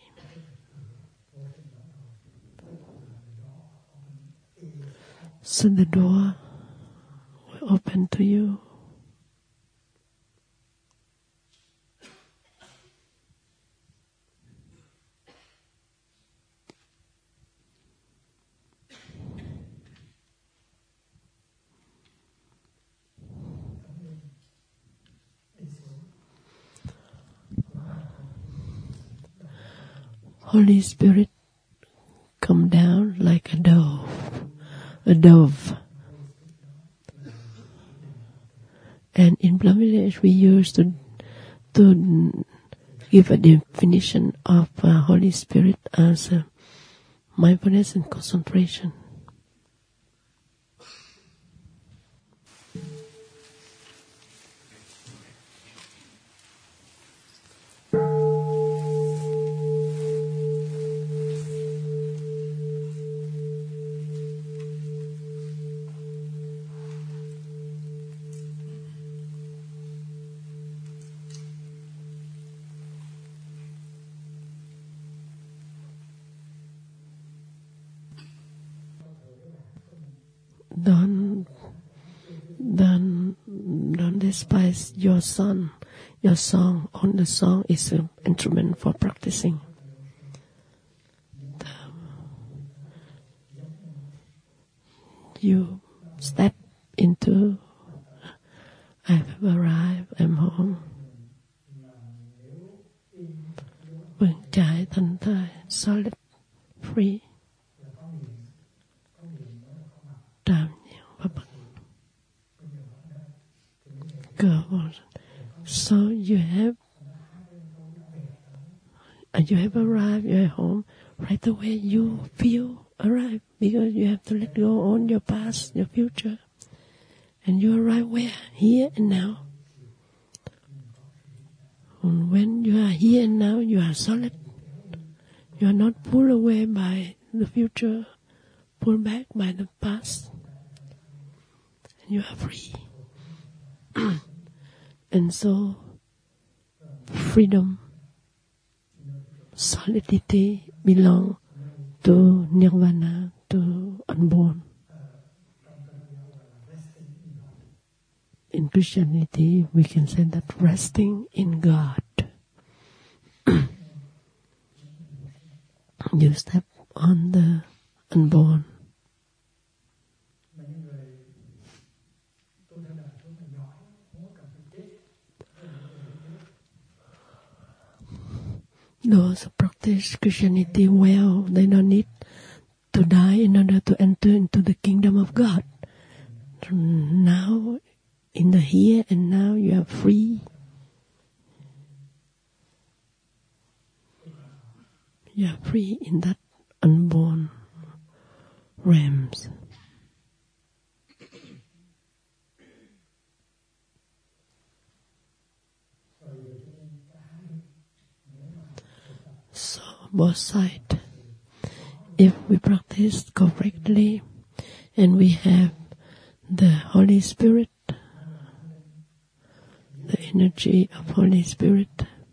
so the door will open to you. Holy Spirit come down like a dove, a dove. And in Plum Village we used to to give a definition of uh, Holy Spirit as uh, mindfulness and concentration. Don't, don't, don't despise your song. Your song, on the song is an instrument for practicing. The, you step into, I've arrived, I'm home. Vững chãi thanh thai. go. So you have, you have arrived, you're at home, right away you feel arrived because you have to let go on your past, your future. And you arrive where? Here and now. And when you are here and now, you are solid. You are not pulled away by the future, pulled back by the past. And you are free. And so, freedom, solidity belong to nirvana, to unborn. In Christianity, we can say that resting in God. You step on the unborn. Those who practice Christianity well, they don't need to die in order to enter into the kingdom of God. Now, in the here and now, you are free. You are free in that unborn realms. So, both sides. If we practice correctly and we have the Holy Spirit, the energy of Holy Spirit,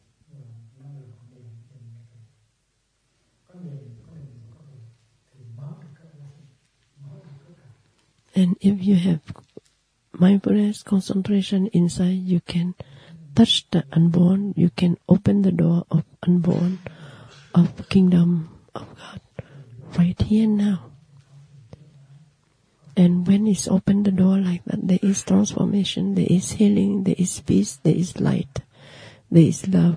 and if you have mindfulness, concentration inside, you can touch the unborn, you can open the door of unborn, of the kingdom of God, right here and now. And when it's opened the door like that, there is transformation, there is healing, there is peace, there is light, there is love.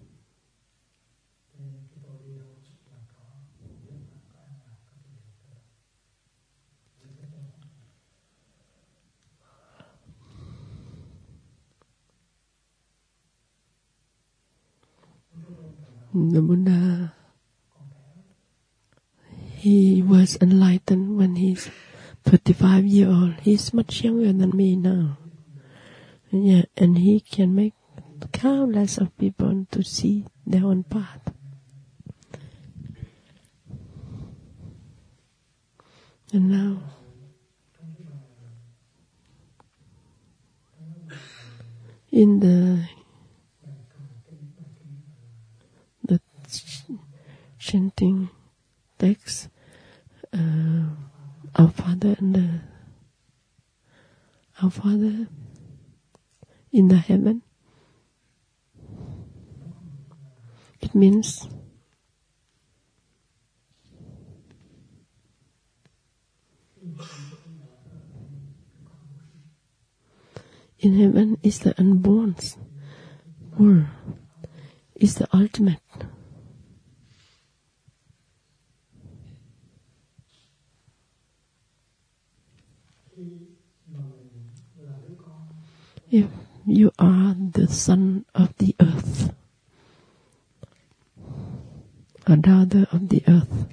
The Buddha, he was enlightened when he's thirty-five years old. He's much younger than me now. Yeah, and he can make countless of people to see their own path. And now, in the the chanting text, uh, Our Father and the Our Father in the heaven, it means in heaven is the unborn world, is the ultimate. If you are the son of the earth, a daughter of the earth,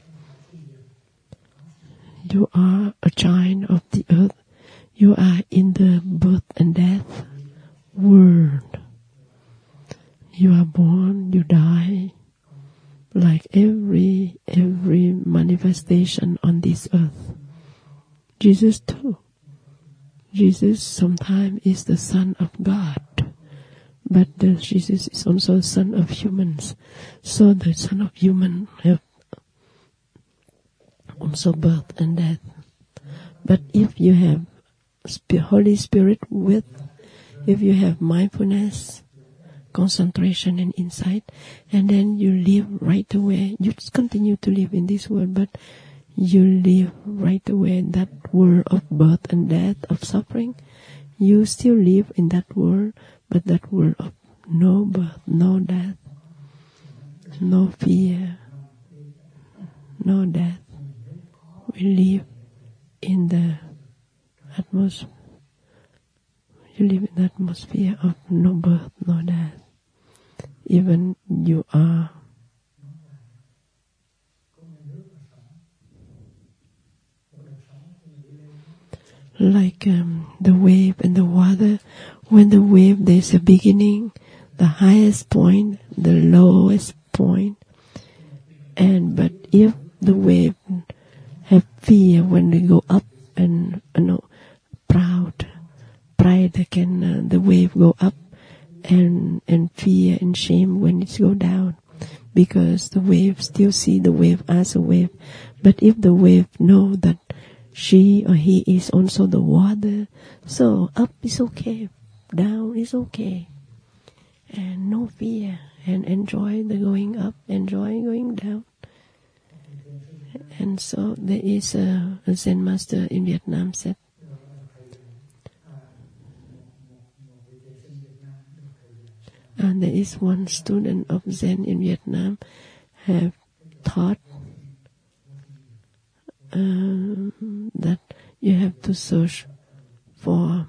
you are a child of the earth, you are in the birth and death world. You are born, you die, like every every manifestation on this earth. Jesus too. Jesus sometimes is the Son of God, but the Jesus is also the Son of humans. So the Son of human have also birth and death. But if you have Holy Spirit with, if you have mindfulness, concentration and insight, and then you live right away, you just continue to live in this world, but you live right away in that world of birth and death, of suffering. You still live in that world, but that world of no birth, no death, no fear, no death. We live in the atmosphere, You live in the atmosphere of no birth, no death. Even you are like um, the wave and the water. When the wave, there's a beginning, the highest point, the lowest point. And but if the wave have fear when they go up and you know, proud, pride can uh, the wave go up, and and fear and shame when it go down, because the wave still see the wave as a wave. But if the wave know that she or he is also the water, so up is okay, down is okay, and no fear, and enjoy the going up, enjoy going down. And so there is a, a Zen master in Vietnam said, and there is one student of Zen in Vietnam have taught um, that you have to search for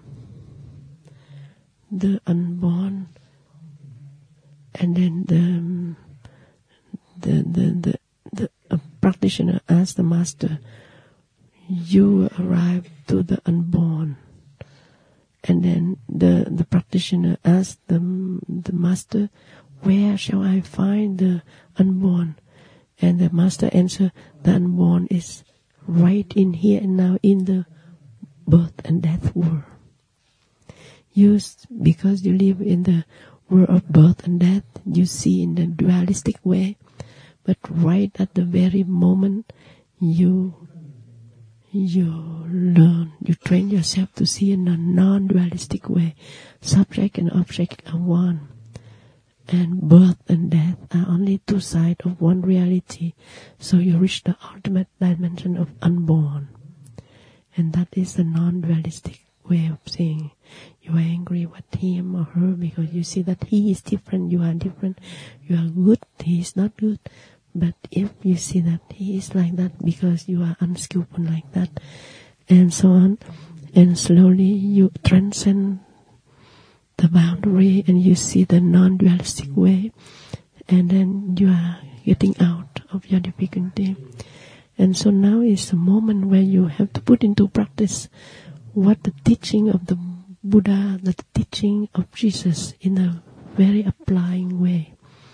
the unborn, and then the the the the, the a practitioner asked the master, "You arrive to the unborn." And then the, the practitioner asked the, the master, "Where shall I find the unborn?" And the master answered, "The unborn is right in here and now in the birth and death world. You, because you live in the world of birth and death, you see in the dualistic way, but right at the very moment you You learn, you train yourself to see in a non-dualistic way. Subject and object are one. And birth and death are only two sides of one reality. So you reach the ultimate dimension of unborn. And that is the non-dualistic way of saying. You are angry with him or her because you see that he is different, you are different. You are good, he is not good. But if you see that he is like that because you are unskillful like that, and so on, and slowly you transcend the boundary and you see the non-dualistic way, and then you are getting out of your difficulty. And so now is the moment where you have to put into practice what the teaching of the Buddha, the teaching of Jesus in a very applying way.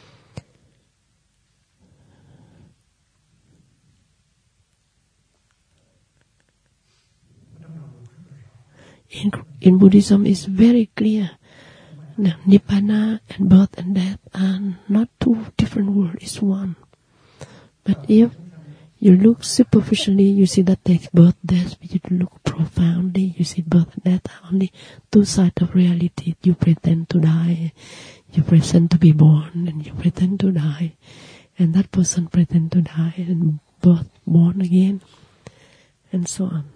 In, in Buddhism is very clear. Now, Nibbana and birth and death are not two different worlds, it's one. But if you look superficially, you see that there's birth, death. But you look profoundly, you see birth and death are only two sides of reality. You pretend to die, you pretend to be born, and you pretend to die. And that person pretend to die and birth, born again, and so on.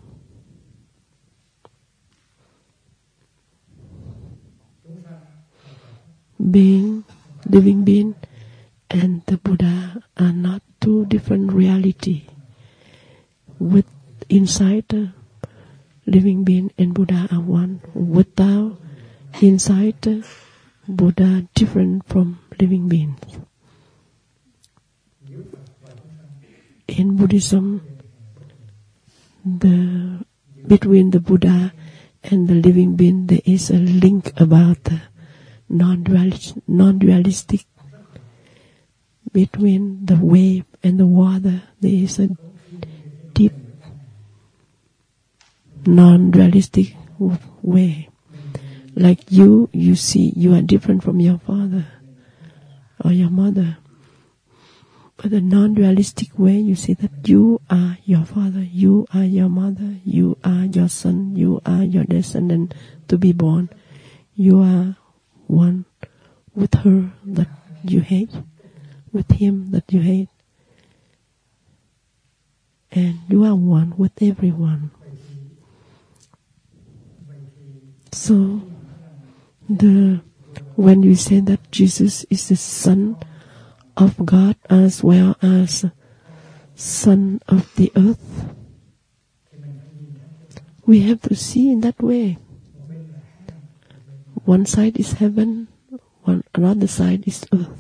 Being, living being, and the Buddha are not two different reality. With inside the living being and Buddha are one. Without inside the Buddha different from living beings. In Buddhism, the between the Buddha and the living being there is a link about the non-dualistic, non-dualistic. Between the wave and the water, there is a deep non-dualistic way. Like you, you see you are different from your father or your mother. But the non-dualistic way, you see that you are your father, you are your mother, you are your son, you are your descendant to be born. You are one with her that you hate, with him that you hate, and you are one with everyone. So, the when you say that Jesus is the Son of God as well as Son of the earth, we have to see in that way. One side is heaven, one another side is earth.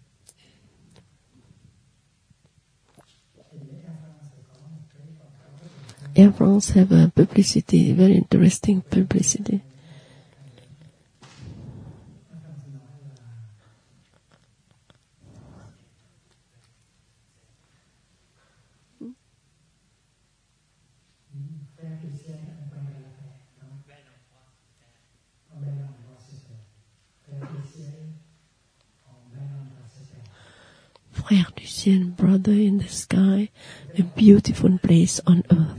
Air France have a publicity, very interesting publicity. Frère du ciel, brother in the sky, a beautiful place on earth.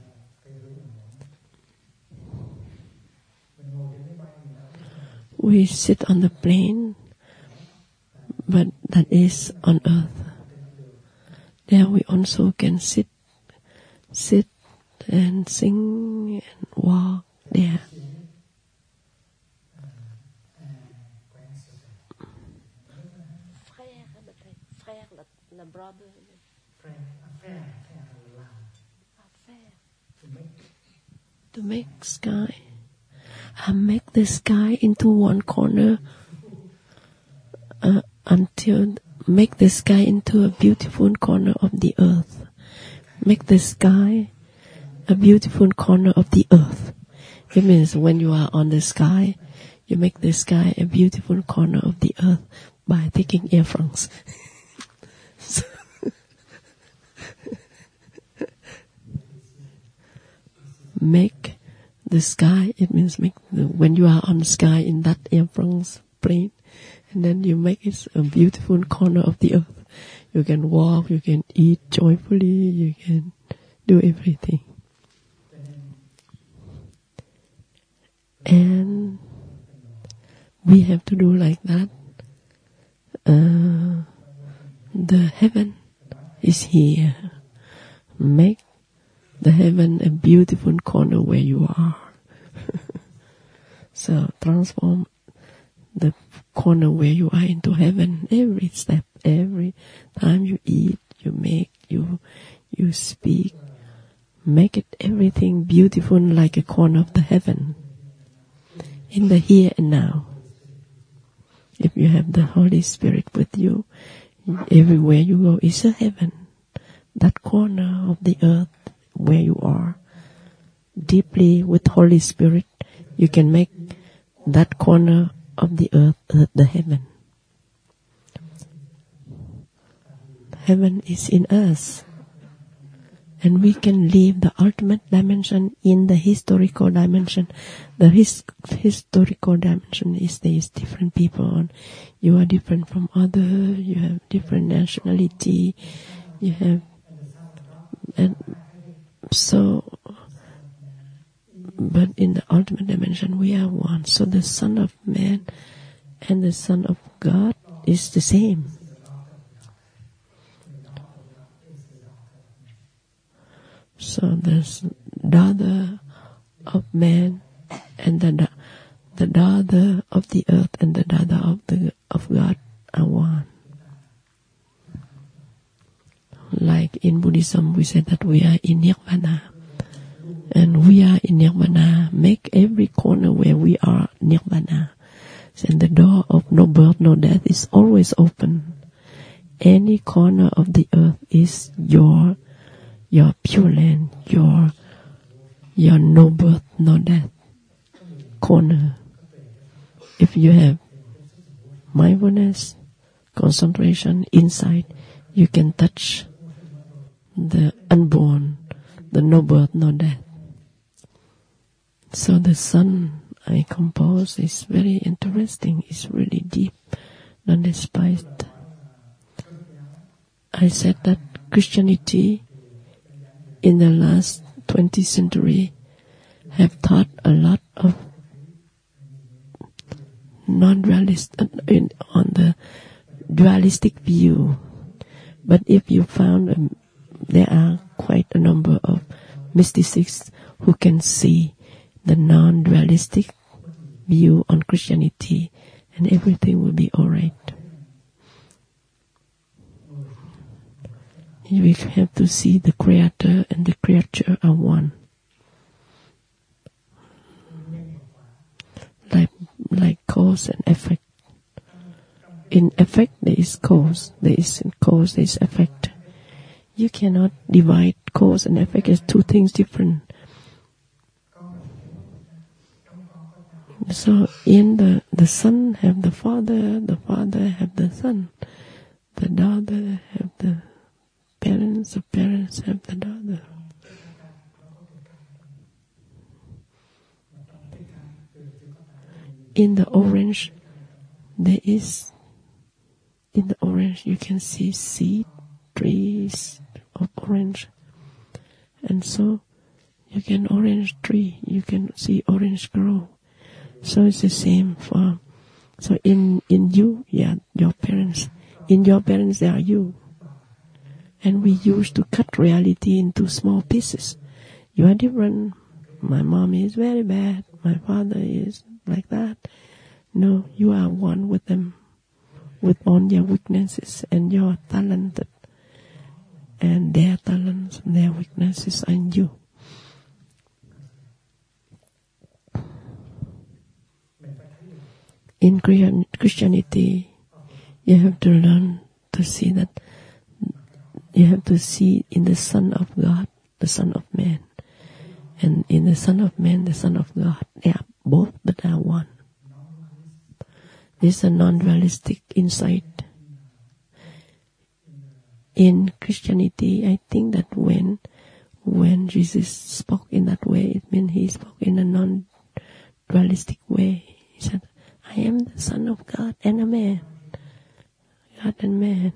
We sit on the plane, but that is on earth. There we also can sit, sit and sing and walk there. The brother, to make sky, I make the sky into one corner uh, until make the sky into a beautiful corner of the earth. Make the sky a beautiful corner of the earth. It means when you are on the sky, you make the sky a beautiful corner of the earth by taking Air France. Make the sky, it means make the, when you are on the sky in that Air France plane, and then you make it a beautiful corner of the earth. You can walk, you can eat joyfully, you can do everything. And we have to do like that. Uh, the heaven is here. Make the heaven a beautiful corner where you are. So transform the corner where you are into heaven every step, every time you eat, you make, you you speak. Make it everything beautiful like a corner of the heaven. In the here and now. If you have the Holy Spirit with you, everywhere you go is a heaven. That corner of the earth where you are, deeply with Holy Spirit, you can make that corner of the earth, earth the heaven. Heaven is in us. And we can live the ultimate dimension in the historical dimension. The his, historical dimension is there is different people. You are different from others. You have different nationality. You have, and so, but in the ultimate dimension we are one. So the Son of Man and the Son of God is the same. So there's daughter of man and the the daughter of the earth and the daughter of the of God are one. Like in Buddhism, we say that we are in Nirvana, and we are in Nirvana. Make every corner where we are Nirvana, and the door of no birth, no death is always open. Any corner of the earth is your your pure land, your your no birth, no death corner. If you have mindfulness, concentration, insight, you can touch the unborn, the no birth, no death. So the song I compose is very interesting. It's really deep, not despised. I said that Christianity in the last twentieth century have taught a lot of non-dualist in, on the dualistic view. But if you found um, there are quite a number of mysticists who can see the non-dualistic view on Christianity, and everything will be all right. We have to see the Creator and the creature are one. Like, like cause and effect. In effect, there is cause. There is cause, there is effect. You cannot divide cause and effect as two things different. So in the, the son have the father, the father have the son, the daughter have the parents, the parents have the daughter. In the orange, there is, in the orange you can see seed, trees of orange. And so you can orange tree, you can see orange grow. So it's the same for, so in, in you, yeah, your parents. In your parents, they are you. And we used to cut reality into small pieces. You are different. My mom is very bad. My father is like that. No, you are one with them, with all your weaknesses and your talented, and their talents, their weaknesses are in you. In Christianity, you have to learn to see that you have to see in the Son of God, the Son of Man, and in the Son of Man, the Son of God. They are both, but they are one. This is a non-dualistic insight. In Christianity, I think that when when Jesus spoke in that way, it means he spoke in a non-dualistic way. He said, I am the Son of God and a man. God and man.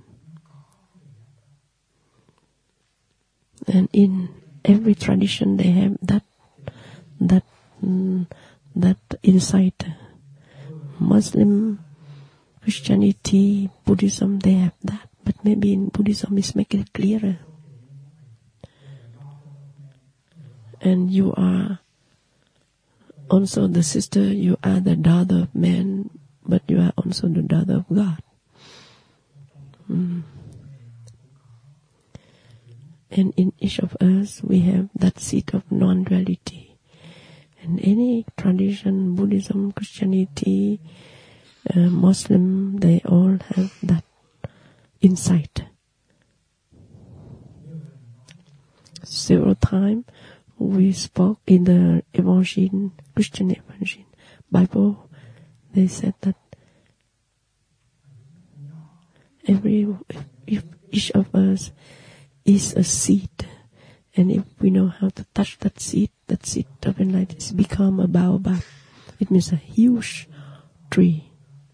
And in every tradition they have that that mm, that insight. Muslim, Christianity, Buddhism, they have that. But maybe in Buddhism it's make it clearer. And you are also the sister, you are the daughter of man, but you are also the daughter of God. Mm. And in each of us we have that seed of non-duality. And any tradition, Buddhism, Christianity, uh, Muslim, they all have that insight. Several times we spoke in the Evangel, Christian Evangel, Bible, they said that every, if each of us is a seed, and if we know how to touch that seed, that seed of enlightenment has become a baobab. It means a huge tree.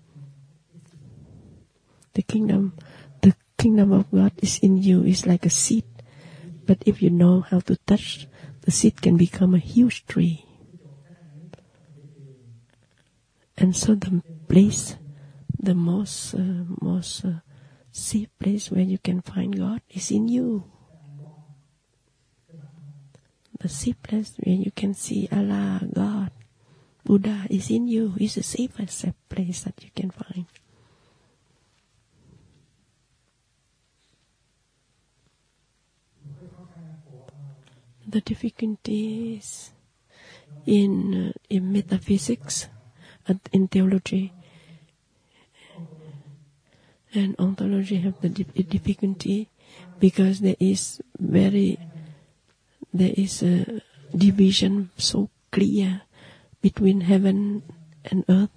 The kingdom, the kingdom of God is in you. It's like a seed. But if you know how to touch, the seed can become a huge tree. And so the place, the most, uh, most uh, safe place where you can find God is in you. The safe place where you can see Allah, God, Buddha is in you. It's the safest place that you can find. The difficulties in uh, in metaphysics, and in theology, and ontology have the difficulty because there is very there is a division so clear between heaven and earth.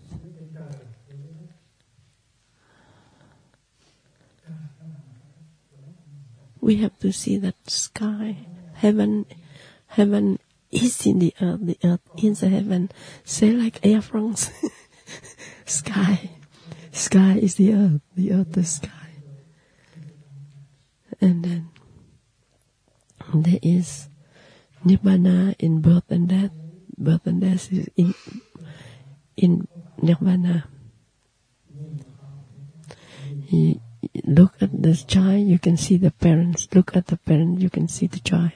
We have to see that sky, heaven, heaven is in the earth, the earth is the heaven. Say like Air France, sky, sky is the earth, the earth is sky. And then there is Nirvana in birth and death. Birth and death is in in Nirvana. You look at the child, you can see the parents. Look at the parent, you can see the child.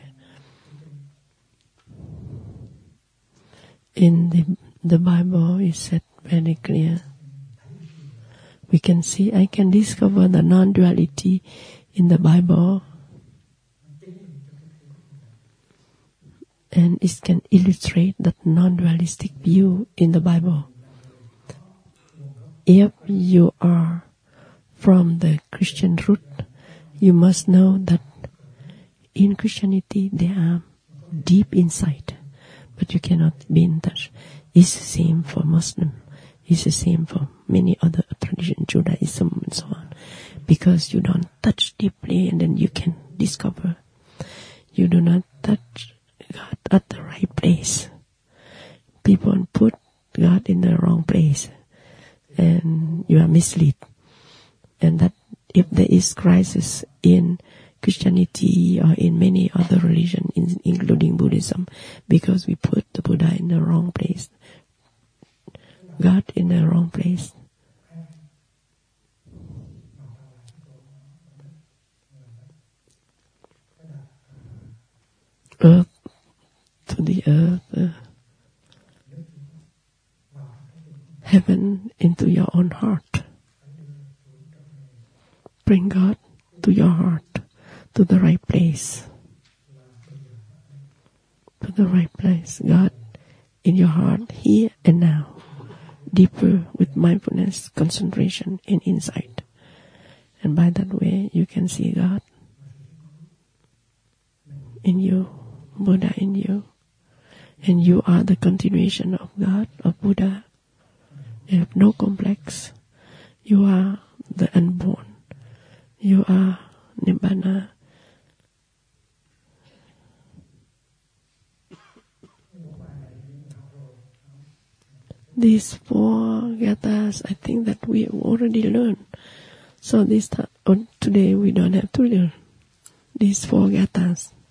In the the Bible is said very clear. We can see, I can discover the non-duality in the Bible. And it can illustrate that non-dualistic view in the Bible. if you are from the Christian root, you must know that in Christianity they are deep inside, but you cannot be in touch. It's the same for Muslim. It's the same for many other traditions, Judaism and so on. Because you don't touch deeply, and then you can discover you do not touch God at the right place. People put God in the wrong place, and you are misled. And that if there is crisis in Christianity or in many other religions, including Buddhism, because we put the Buddha in the wrong place, God in the wrong place. Earth to the earth, uh, heaven into your own heart. Bring God to your heart, to the right place. To the right place. God in your heart, here and now. Deeper with mindfulness, concentration, and insight. And by that way, you can see God in you, Buddha in you. And you are the continuation of God, of Buddha. You have no complex. You are the unborn. You are Nibbana. These four gathas, I think that we already learned. So this time, today we don't have to learn these four gathas.